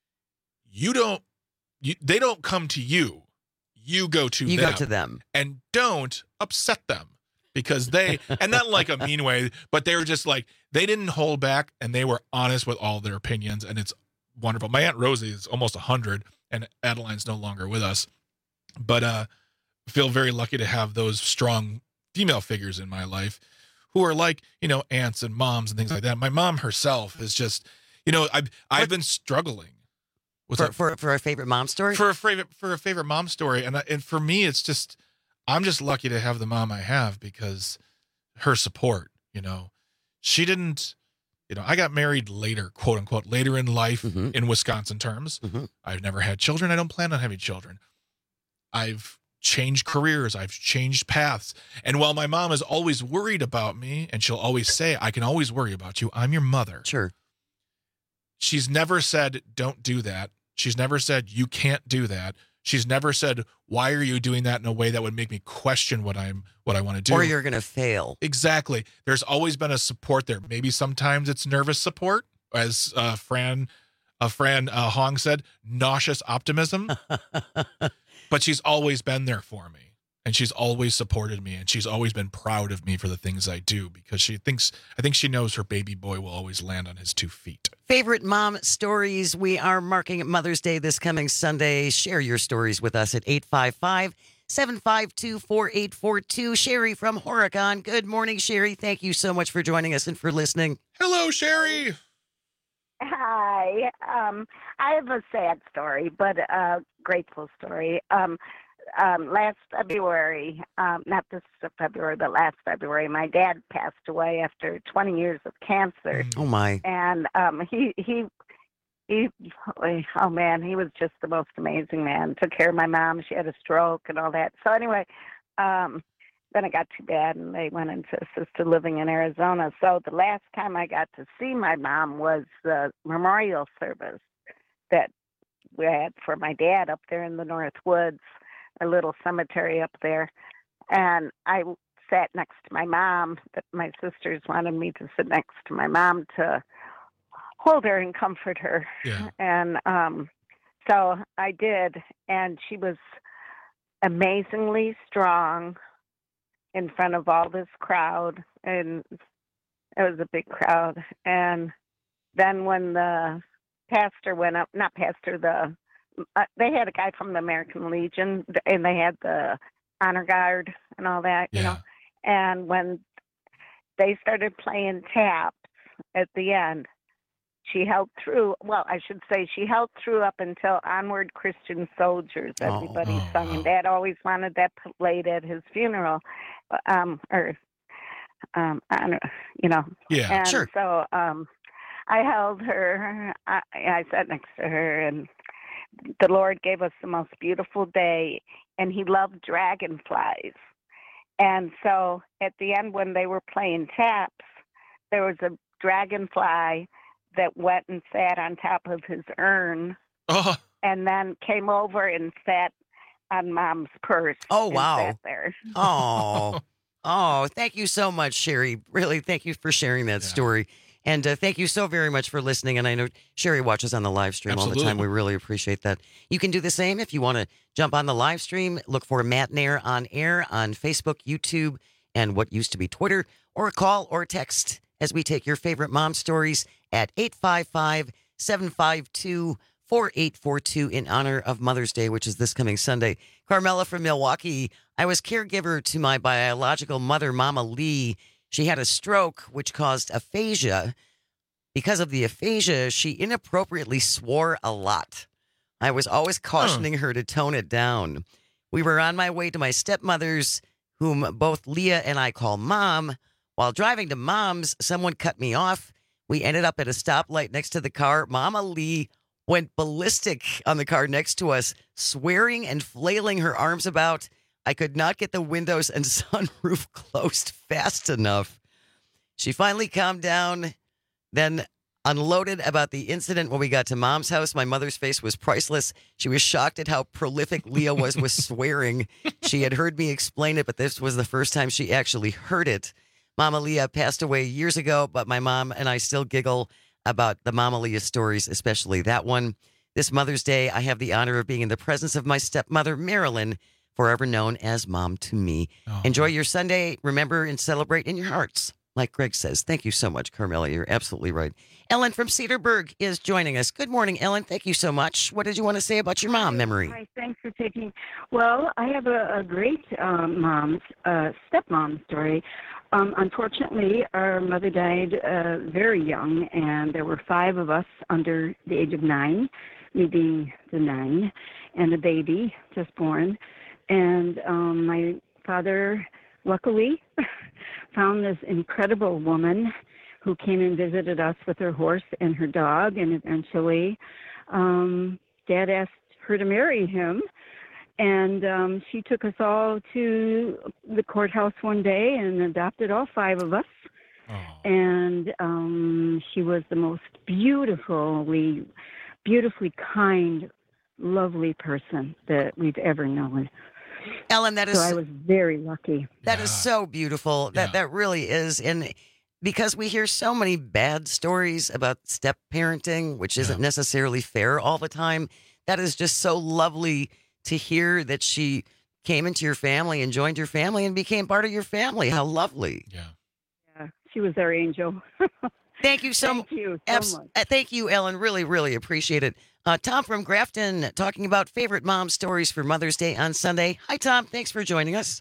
you don't, you, they don't come to you, you go to You them. go to them. And don't upset them. Because they, and not like a mean way, but they were just like, they didn't hold back, and they were honest with all their opinions, and it's wonderful. My Aunt Rosie is almost one hundred, and Adeline's no longer with us. But uh feel very lucky to have those strong female figures in my life who are like, you know, aunts and moms and things like that. My mom herself is just, you know, I've, I've been struggling. What's For, that? for, for a favorite mom story? For a favorite, for a favorite mom story. And, I- and for me, it's just, I'm just lucky to have the mom I have because her support, you know, she didn't, you know, I got married later, quote unquote, later in life Mm-hmm. in Wisconsin terms. I've never had children. I don't plan on having children. I've changed careers. I've changed paths. And while my mom is always worried about me, and she'll always say, I can always worry about you. I'm your mother. Sure. She's never said, don't do that. She's never said, you can't do that. She's never said, why are you doing that in a way that would make me question what I'm, what I want to do? Or you're going to fail. Exactly. There's always been a support there. Maybe sometimes it's nervous support, as uh, Fran, uh, Fran uh, Hong said, nauseous optimism. But she's always been there for me, and she's always supported me, and she's always been proud of me for the things I do, because she thinks, I think she knows her baby boy will always land on his two feet. Favorite mom stories. We are marking Mother's Day this coming Sunday. Share your stories with us at eight five five, seven five two, four eight four two. Sherry from Horicon. Good morning, Sherry. Thank you so much for joining us and for listening. Hello, Sherry. Hi. Um, I have a sad story, but a grateful story. Um, um, last February, um, not this February, but last February, my dad passed away after twenty years of cancer. Oh, my. And um, he, he, he, oh man, he was just the most amazing man. Took care of my mom. She had a stroke and all that. So anyway, um, then it got too bad, and they went into assisted living in Arizona. So the last time I got to see my mom was the memorial service that we had for my dad up there in the North Woods, a little cemetery up there. And I sat next to my mom. My sisters wanted me to sit next to my mom to hold her and comfort her. Yeah. And um, so I did, and she was amazingly strong in front of all this crowd, and it was a big crowd. And then when the pastor went up, not pastor, the uh, they had a guy from the American Legion, and they had the honor guard and all that, you Yeah. know. And when they started playing taps at the end, she held through. Well, I should say she held through up until Onward Christian Soldiers. Everybody Oh, sung, and Dad always wanted that played at his funeral, um, or um, honor, you know. Yeah, and sure. So um, I held her. I, I sat next to her, and the Lord gave us the most beautiful day, and He loved dragonflies. And so at the end, when they were playing taps, there was a dragonfly that went and sat on top of his urn, Oh, and then came over and sat on Mom's purse. Oh, and wow. sat there. Oh, oh, thank you so much, Sherry. Really, thank you for sharing that story. And uh, thank you so very much for listening. And I know Sherry watches on the live stream all the time. Absolutely. We really appreciate that. You can do the same if you want to jump on the live stream. Look for Matt Nair on air on Facebook, YouTube, and what used to be Twitter, or call or text as we take your favorite mom stories at eight five five, seven five two, four eight four two in honor of Mother's Day, which is this coming Sunday. Carmela from Milwaukee. I was caregiver to my biological mother, Mama Lee. She had a stroke, which caused aphasia. Because of the aphasia, she inappropriately swore a lot. I was always cautioning her to tone it down. We were on my way to my stepmother's, whom both Leah and I call Mom. While driving to Mom's, someone cut me off. We ended up at a stoplight next to the car. Mama Lee went ballistic on the car next to us, swearing and flailing her arms about. I could not get the windows and sunroof closed fast enough. She finally calmed down, then unloaded about the incident when we got to Mom's house. My mother's face was priceless. She was shocked at how prolific Leah was with swearing. She had heard me explain it, but this was the first time she actually heard it. Mama Leah passed away years ago, but my mom and I still giggle about the Mama Leah stories, especially that one. This Mother's Day, I have the honor of being in the presence of my stepmother, Marilyn, forever known as Mom to me. Oh. Enjoy your Sunday. Remember and celebrate in your hearts. Like Greg says. Thank you so much, Carmela. You're absolutely right. Ellen from Cedarburg is joining us. Good morning, Ellen. Thank you so much. What did you want to say about your mom memory? Hi, thanks for taking. Well, I have a, a great um, mom's uh, stepmom story. Um, unfortunately, our mother died uh, very young, and there were five of us under the age of nine, me being the nine, and a baby just born. And um, my father, luckily, found this incredible woman who came and visited us with her horse and her dog, and eventually um, Dad asked her to marry him. And um, she took us all to the courthouse one day and adopted all five of us. Oh. And um, she was the most beautifully, beautifully kind, lovely person that we've ever known. Ellen, that is so I was very lucky. That is so beautiful. That that really is. And because we hear so many bad stories about step parenting, which isn't necessarily fair all the time, that is just so lovely to hear that she came into your family and joined your family and became part of your family. How lovely. Yeah. Yeah, she was our angel. Thank you so, Thank you so abs- much. uh, Thank you, Ellen. Really, really appreciate it. Uh, Tom from Grafton talking about favorite mom stories for Mother's Day on Sunday. Hi, Tom. Thanks for joining us.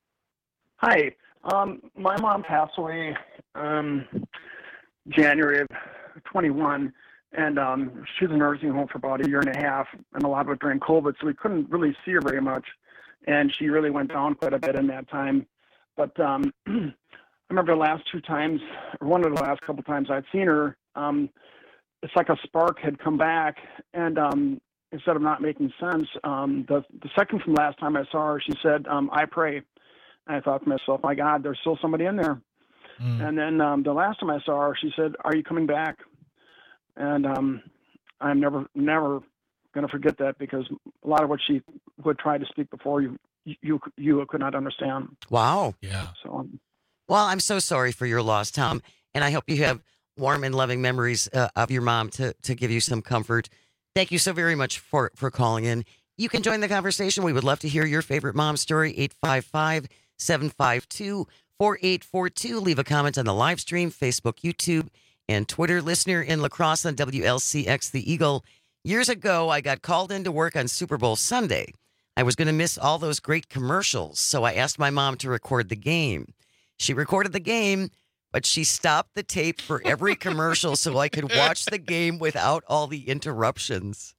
Hi. Um, my mom passed away um, January of twenty-one, and um, she was in a nursing home for about a year and a half, and a lot of it during COVID, so we couldn't really see her very much. And she really went down quite a bit in that time. But um, I remember the last two times, or one of the last couple times I'd seen her, um, it's like a spark had come back, and um, instead of not making sense, um, the, the second from last time I saw her, she said, um, I pray. And I thought to myself, my God, there's still somebody in there. Mm. And then um, the last time I saw her, she said, "Are you coming back?" And um, I'm never, never going to forget that, because a lot of what she would try to speak before you, you, you could not understand. Wow. Yeah. So, um, well, I'm so sorry for your loss, Tom. And I hope you have warm and loving memories uh, of your mom to, to give you some comfort. Thank you so very much for, for calling in. You can join the conversation. We would love to hear your favorite mom story. eight five five, seven five two, four eight four two. Leave a comment on the live stream, Facebook, YouTube, and Twitter. Listener in La Crosse on W L C X The Eagle. Years ago, I got called into work on Super Bowl Sunday. I was going to miss all those great commercials, so I asked my mom to record the game. She recorded the game, but she stopped the tape for every commercial so I could watch the game without all the interruptions.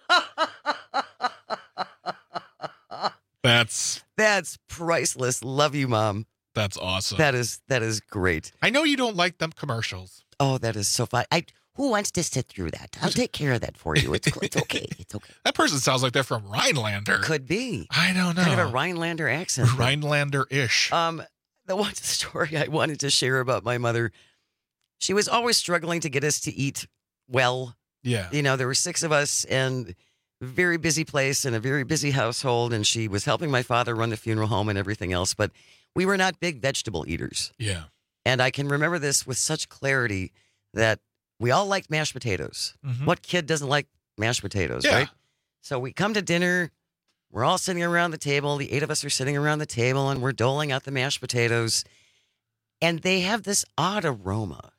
That's that's priceless. Love you, Mom. That's awesome. That is that is great. I know you don't like them commercials. Oh, that is so fun. I who wants to sit through that? I'll take care of that for you. It's it's okay. It's okay. That person sounds like they're from Rhinelander. Could be. I don't know. Kind of a Rhinelander accent. Rhinelander-ish. Um, the one story I wanted to share about my mother, she was always struggling to get us to eat well. Yeah. You know, there were six of us and very busy place and a very busy household, and she was helping my father run the funeral home and everything else, but we were not big vegetable eaters. Yeah. And I can remember this with such clarity that we all liked mashed potatoes. Mm-hmm. What kid doesn't like mashed potatoes, Yeah. right? So we come to dinner, we're all sitting around the table, the eight of us are sitting around the table, and we're doling out the mashed potatoes, and they have this odd aroma.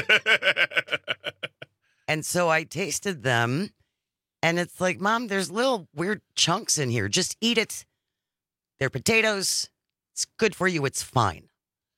And so I tasted them, and it's like, Mom, there's little weird chunks in here. Just eat it. They're potatoes. It's good for you. It's fine.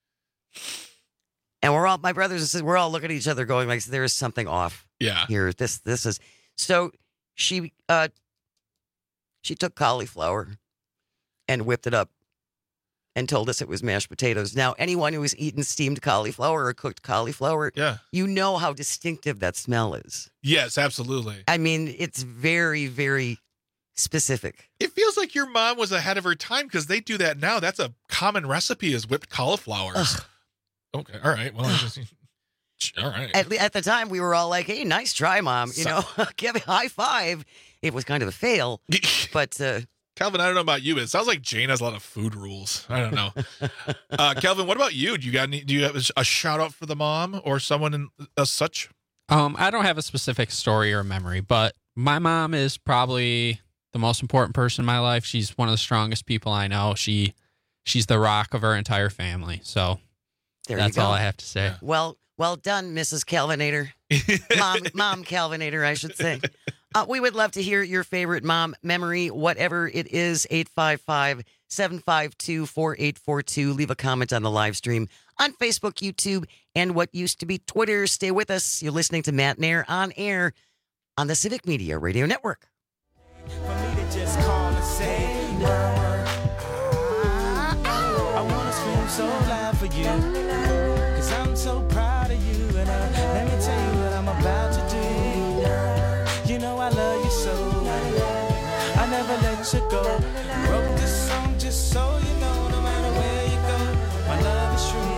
And we're all, my brothers and sisters, we're all looking at each other going like, there is something off yeah. here. This, this is, so she, uh, she took cauliflower and whipped it up and told us it was mashed potatoes. Now, anyone who has eaten steamed cauliflower or cooked cauliflower, yeah. you know how distinctive that smell is. Yes, absolutely. I mean, it's very, very specific. It feels like your mom was ahead of her time, because they do that now. That's a common recipe, is whipped cauliflowers. Ugh. Okay, all right. Well, I just, all right. At, at the time, we were all like, hey, nice try, Mom. You know, give me a high five. It was kind of a fail, but... Uh, Calvin, I don't know about you, but it sounds like Jane has a lot of food rules. I don't know. uh, Calvin, what about you? Do you got any, do you have a shout out for the mom or someone in, as such? Um, I don't have a specific story or memory, but my mom is probably the most important person in my life. She's one of the strongest people I know. She, she's the rock of our entire family. So there that's you go. all I have to say. Well, well done, Missus Calvinator. Mom, Mom Calvinator, I should say. Uh, we would love to hear your favorite mom memory, whatever it is. eight five five, seven five two, four eight four two. Leave a comment on the live stream on Facebook, YouTube, and what used to be Twitter. Stay with us. You're listening to Matt Nair on air on the Civic Media Radio Network. For me to just call and say, I want to scream so loud for you, because I'm so proud of you, and uh, let me tell you what I'm about to do. You know I love you so, I never let you go. Wrote this song just so you know, no matter where you go, my love is true.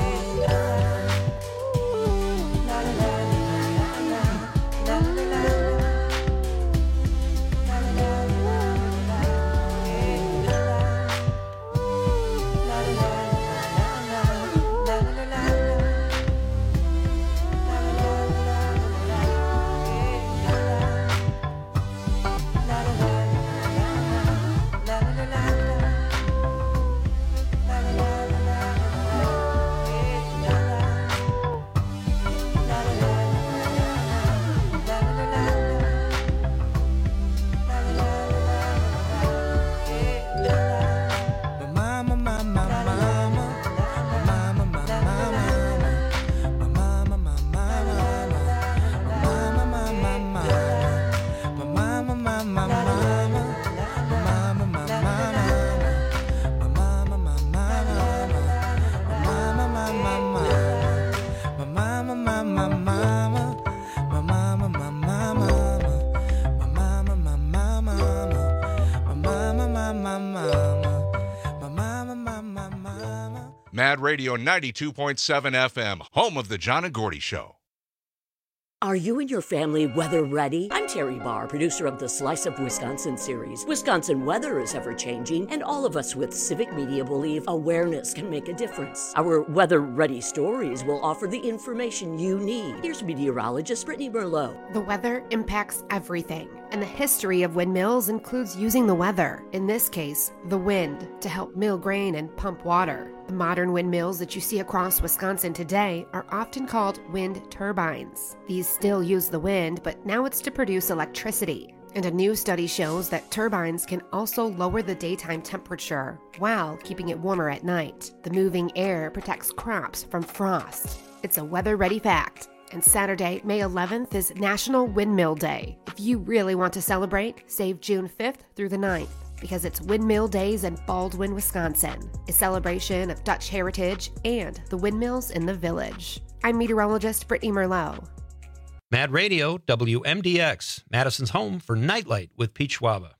Mad Radio ninety-two point seven F M, home of the John and Gordy Show. Are you and your family weather ready? I'm Terry Barr, producer of the Slice of Wisconsin series. Wisconsin weather is ever-changing, and all of us with Civic Media believe awareness can make a difference. Our weather-ready stories will offer the information you need. Here's meteorologist Brittany Merlot. The weather impacts everything, and the history of windmills includes using the weather, in this case, the wind, to help mill grain and pump water. The modern windmills that you see across Wisconsin today are often called wind turbines. These still use the wind, but now it's to produce electricity. And a new study shows that turbines can also lower the daytime temperature while keeping it warmer at night. The moving air protects crops from frost. It's a weather-ready fact. And Saturday, May eleventh is National Windmill Day. If you really want to celebrate, save June fifth through the ninth. Because it's Windmill Days in Baldwin, Wisconsin, a celebration of Dutch heritage and the windmills in the village. I'm meteorologist Brittany Merlot. Mad Radio, W M D X, Madison's home for Nightlight with Pete Schwaba.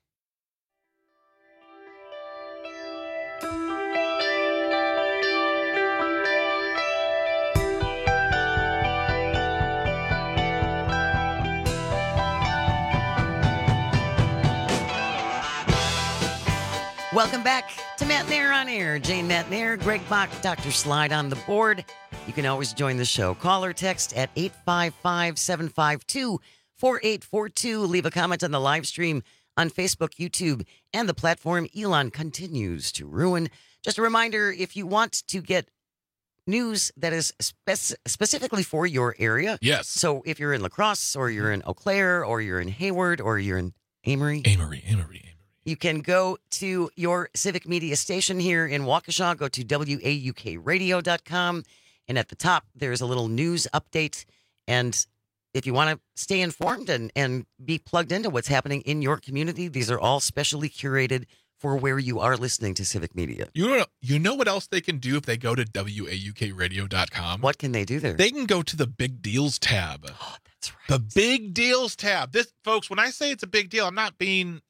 Welcome back to Matt Nair on Air. Jane Matt Nair, Greg Bach, Doctor Slide on the board. You can always join the show. Call or text at eight five five, seven five two, four eight four two. Leave a comment on the live stream on Facebook, YouTube, and the platform Elon continues to ruin. Just a reminder, if you want to get news that is spec- specifically for your area. Yes. So if you're in La Crosse or you're in Eau Claire or you're in Hayward or you're in Amory. Amory, Amory. You can go to your Civic Media station here in Waukesha. Go to W A U K radio dot com. And at the top, there's a little news update. And if you want to stay informed and, and be plugged into what's happening in your community, these are all specially curated for where you are listening to Civic Media. You know, you know what else they can do if they go to W A U K radio dot com? What can they do there? They can go to the Big Deals tab. Oh, that's right. The Big Deals tab. This, folks, when I say it's a big deal, I'm not being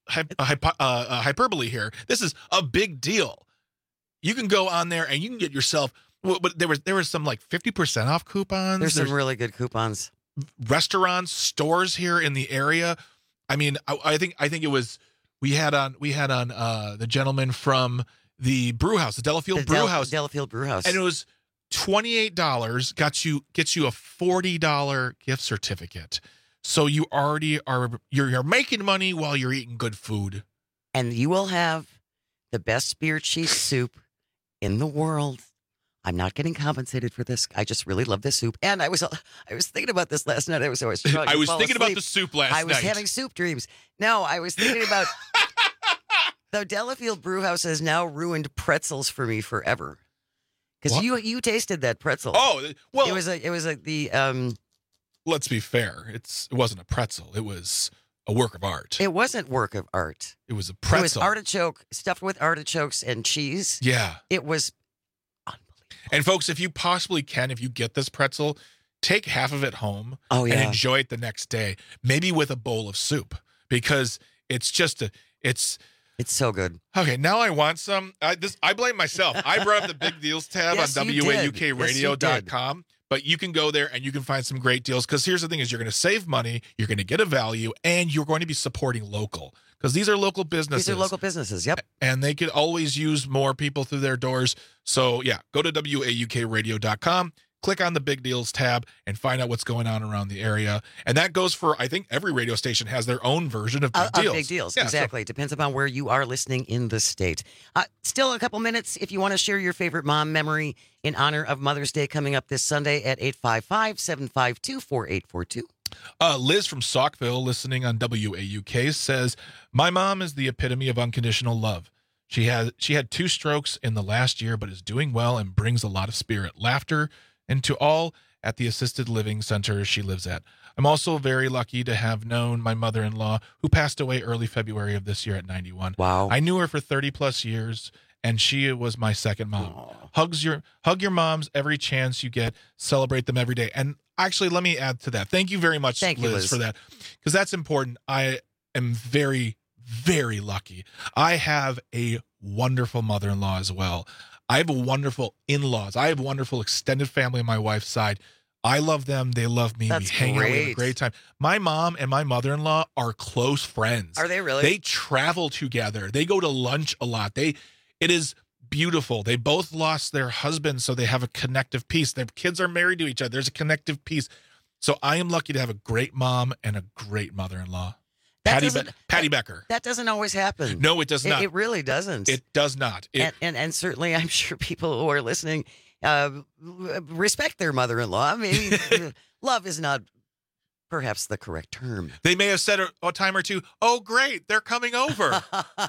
Hypo, uh, uh, hyperbole here. This is a big deal. You can go on there and you can get yourself. But there was there was some like fifty percent off coupons. There's, There's some really good coupons. Restaurants, stores here in the area. I mean, I, I think I think it was we had on we had on uh, the gentleman from the brew house, the Delafield the Brew Del- House, Delafield Brew House, and it was twenty-eight dollars. Got you gets you a forty dollar gift certificate. So you already are you're, you're making money while you're eating good food. And you will have the best beer cheese soup in the world. I'm not getting compensated for this. I just really love this soup. And I was I was thinking about this last night. I was always I was thinking asleep. about the soup last night. I was night. having soup dreams. No, I was thinking about the Delafield Brew House has now ruined pretzels for me forever. Because you you tasted that pretzel. Oh, well, it was a it was like the um let's be fair. It's it wasn't a pretzel. It was a work of art. It wasn't work of art. It was a pretzel. It was artichoke stuffed with artichokes and cheese. Yeah. It was unbelievable. And folks, if you possibly can, if you get this pretzel, take half of it home oh, yeah. and enjoy it the next day, maybe with a bowl of soup, because it's just a it's it's so good. Okay, now I want some. I this I blame myself. I brought up the Big Deals tab yes, on W A U K radio dot com. Yes, but you can go there and you can find some great deals, because here's the thing is you're going to save money, you're going to get a value, and you're going to be supporting local, because these are local businesses. These are local businesses, yep. And they could always use more people through their doors. So, yeah, go to W A U K radio dot com, click on the Big Deals tab, and find out what's going on around the area. And that goes for, I think, every radio station has their own version of Big uh, Deals. Of Big Deals, yeah, exactly. So- it depends upon where you are listening in the state. Uh, still a couple minutes if you want to share your favorite mom memory in honor of Mother's Day coming up this Sunday at eight five five, seven five two, four eight four two. Uh, Liz from Saukville, listening on W A U K, says, my mom is the epitome of unconditional love. She has she had two strokes in the last year, but is doing well and brings a lot of spirit, laughter, and to all at the assisted living center she lives at. I'm also very lucky to have known my mother-in-law, who passed away early February of this year at ninety-one. Wow. I knew her for thirty plus years, and she was my second mom. Aww. Hugs your hug your moms every chance you get. Celebrate them every day. And actually, let me add to that. Thank you very much, Thank Liz, you, Liz, for that, because that's important. I am very, very lucky. I have a wonderful mother-in-law as well. I have a wonderful in-laws. I have a wonderful extended family on my wife's side. I love them. They love me. That's we hang out. We have a great. great time. My mom and my mother-in-law are close friends. Are they really? They travel together. They go to lunch a lot. They, it is beautiful. They both lost their husbands, so they have a connective piece. Their kids are married to each other. There's a connective piece. So I am lucky to have a great mom and a great mother-in-law. That Patty, doesn't- Be- Patty Becker. That doesn't always happen. No, it does It- not. It, really doesn't. It does not. It, and, and and certainly, I'm sure people who are listening uh, respect their mother-in-law. Maybe love is not perhaps the correct term. They may have said a, a time or two, "Oh, great, they're coming over."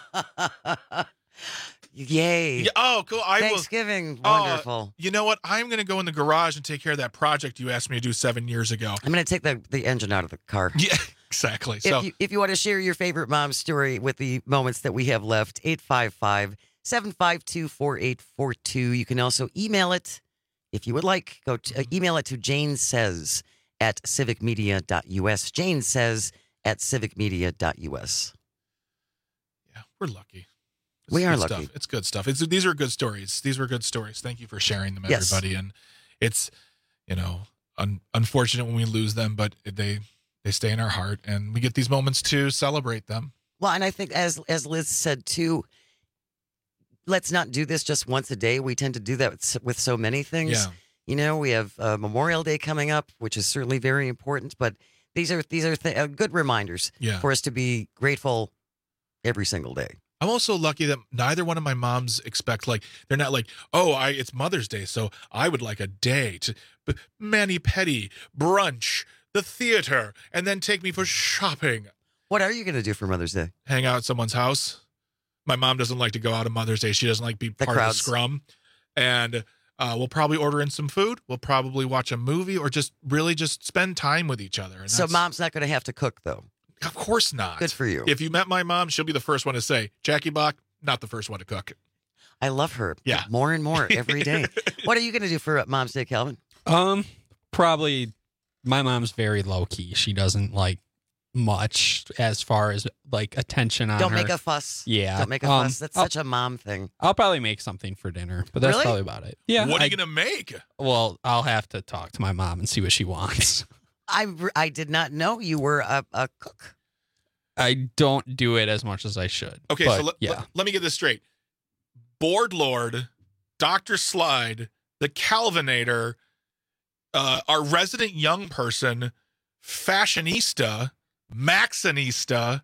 Yay! Yeah, oh, cool. I Thanksgiving, will, wonderful. Uh, you know what? I'm going to go in the garage and take care of that project you asked me to do seven years ago. I'm going to take the, the engine out of the car. Yeah, exactly. So If you, if you want to share your favorite mom story with the moments that we have left, eight five five, seven five two, four eight four two. You can also email it if you would like. Go to, uh, email it to Jane Says at civic media dot u s. Jane Says at civic media dot u s. yeah, we're lucky. It's We are good lucky. Stuff. It's good stuff. It's these are good stories. These were good stories. Thank you for sharing them, Yes. everybody. And it's, you know, un- unfortunate when we lose them, but they they stay in our heart, and we get these moments to celebrate them. Well, and I think as as Liz said too, let's not do this just once a day. We tend to do that with, s- with so many things. Yeah. You know, we have uh, Memorial Day coming up, which is certainly very important. But these are these are th- uh, good reminders Yeah. for us to be grateful every single day. I'm also lucky that neither one of my moms expect, like, they're not like, oh, I it's Mother's Day, so I would like a day to b- mani-pedi, brunch, the theater, and then take me for shopping. What are you going to do for Mother's Day? Hang out at someone's house. My mom doesn't like to go out on Mother's Day. She doesn't like to be The part crowds. of the scrum. And uh, we'll probably order in some food. We'll probably watch a movie or just really just spend time with each other. And So that's- mom's not going to have to cook, though. Of course not. Good for you. If you met my mom, she'll be the first one to say, Jackie Bach, not the first one to cook. I love her. Yeah. More and more every day. What are you going to do for uh, Mom's Day, Calvin? Um, probably my mom's very low key. She doesn't like much as far as like attention on Don't her. make a fuss. Yeah. Don't make a um, fuss. That's I'll, such a mom thing. I'll probably make something for dinner, but that's Really? probably about it. Yeah. What are I- you going to make? Well, I'll have to talk to my mom and see what she wants. I, re- I did not know you were a, a cook. I don't do it as much as I should. Okay, but so let, yeah. let, let me get this straight. Board Lord, Doctor Slide, the Calvinator, uh, our resident young person, fashionista, Maxinista,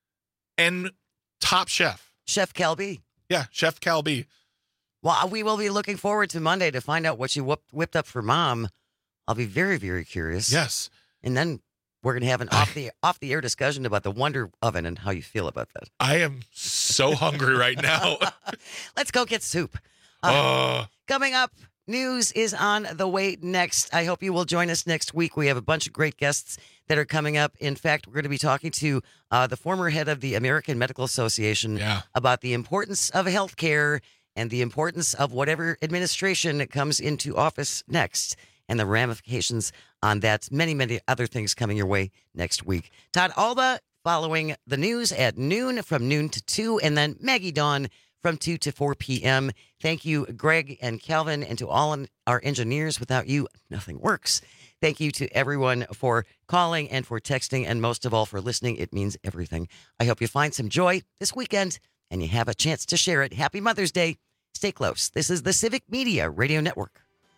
and Top Chef. Chef Calby. Yeah, Chef Calby. Well, we will be looking forward to Monday to find out what you whipped, whipped up for Mom. I'll be very, very curious. Yes. And then we're going to have an off the off the air discussion about the Wonder Oven and how you feel about that. I am so hungry right now. Let's go get soup. Uh, Oh, Coming up, news is on the way next. I hope you will join us next week. We have a bunch of great guests that are coming up. In fact, we're going to be talking to uh, the former head of the American Medical Association yeah. about the importance of healthcare and the importance of whatever administration comes into office next and the ramifications on that. Many, many other things coming your way next week. Todd Alba following the news at noon from noon to two, and then Maggie Dawn from two to four p.m. Thank you, Greg and Calvin, and to all our engineers. Without you, nothing works. Thank you to everyone for calling and for texting, and most of all for listening. It means everything. I hope you find some joy this weekend and you have a chance to share it. Happy Mother's Day. Stay close. This is the Civic Media Radio Network.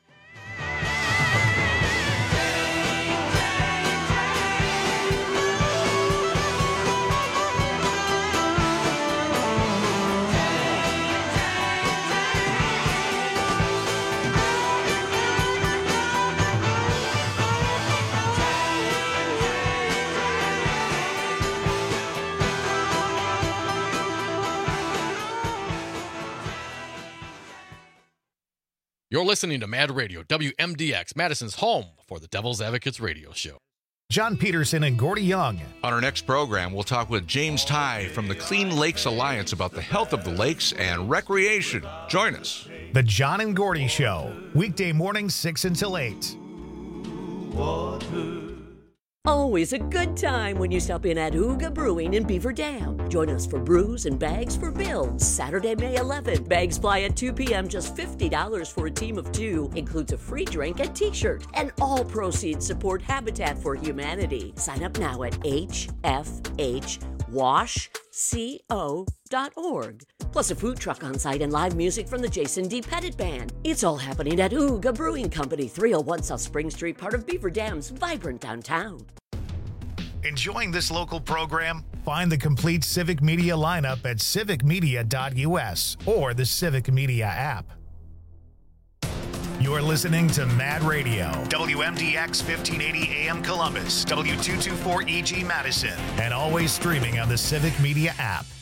You're listening to Mad Radio, W M D X, Madison's home for the Devil's Advocates radio show. John Peterson and Gordy Young. On our next program, we'll talk with James Ty from the Clean Lakes Alliance about the health of the lakes and recreation. Join us. The John and Gordy Show, weekday mornings six until eight. Always a good time when you stop in at Ooga Brewing in Beaver Dam. Join us for brews and bags for builds Saturday, May eleventh. Bags fly at two p.m. just fifty dollars for a team of two. Includes a free drink and t-shirt. And all proceeds support Habitat for Humanity. Sign up now at h f h wash co dot org. Plus a food truck on site and live music from the Jason D. Pettit Band. It's all happening at Ooga Brewing Company, three oh one South Spring Street, part of Beaver Dam's vibrant downtown. Enjoying this local program? Find the complete Civic Media lineup at civic media dot u s or the Civic Media app. You're listening to Mad Radio, W M D X fifteen eighty A M Columbus, W two twenty-four E G Madison, and always streaming on the Civic Media app.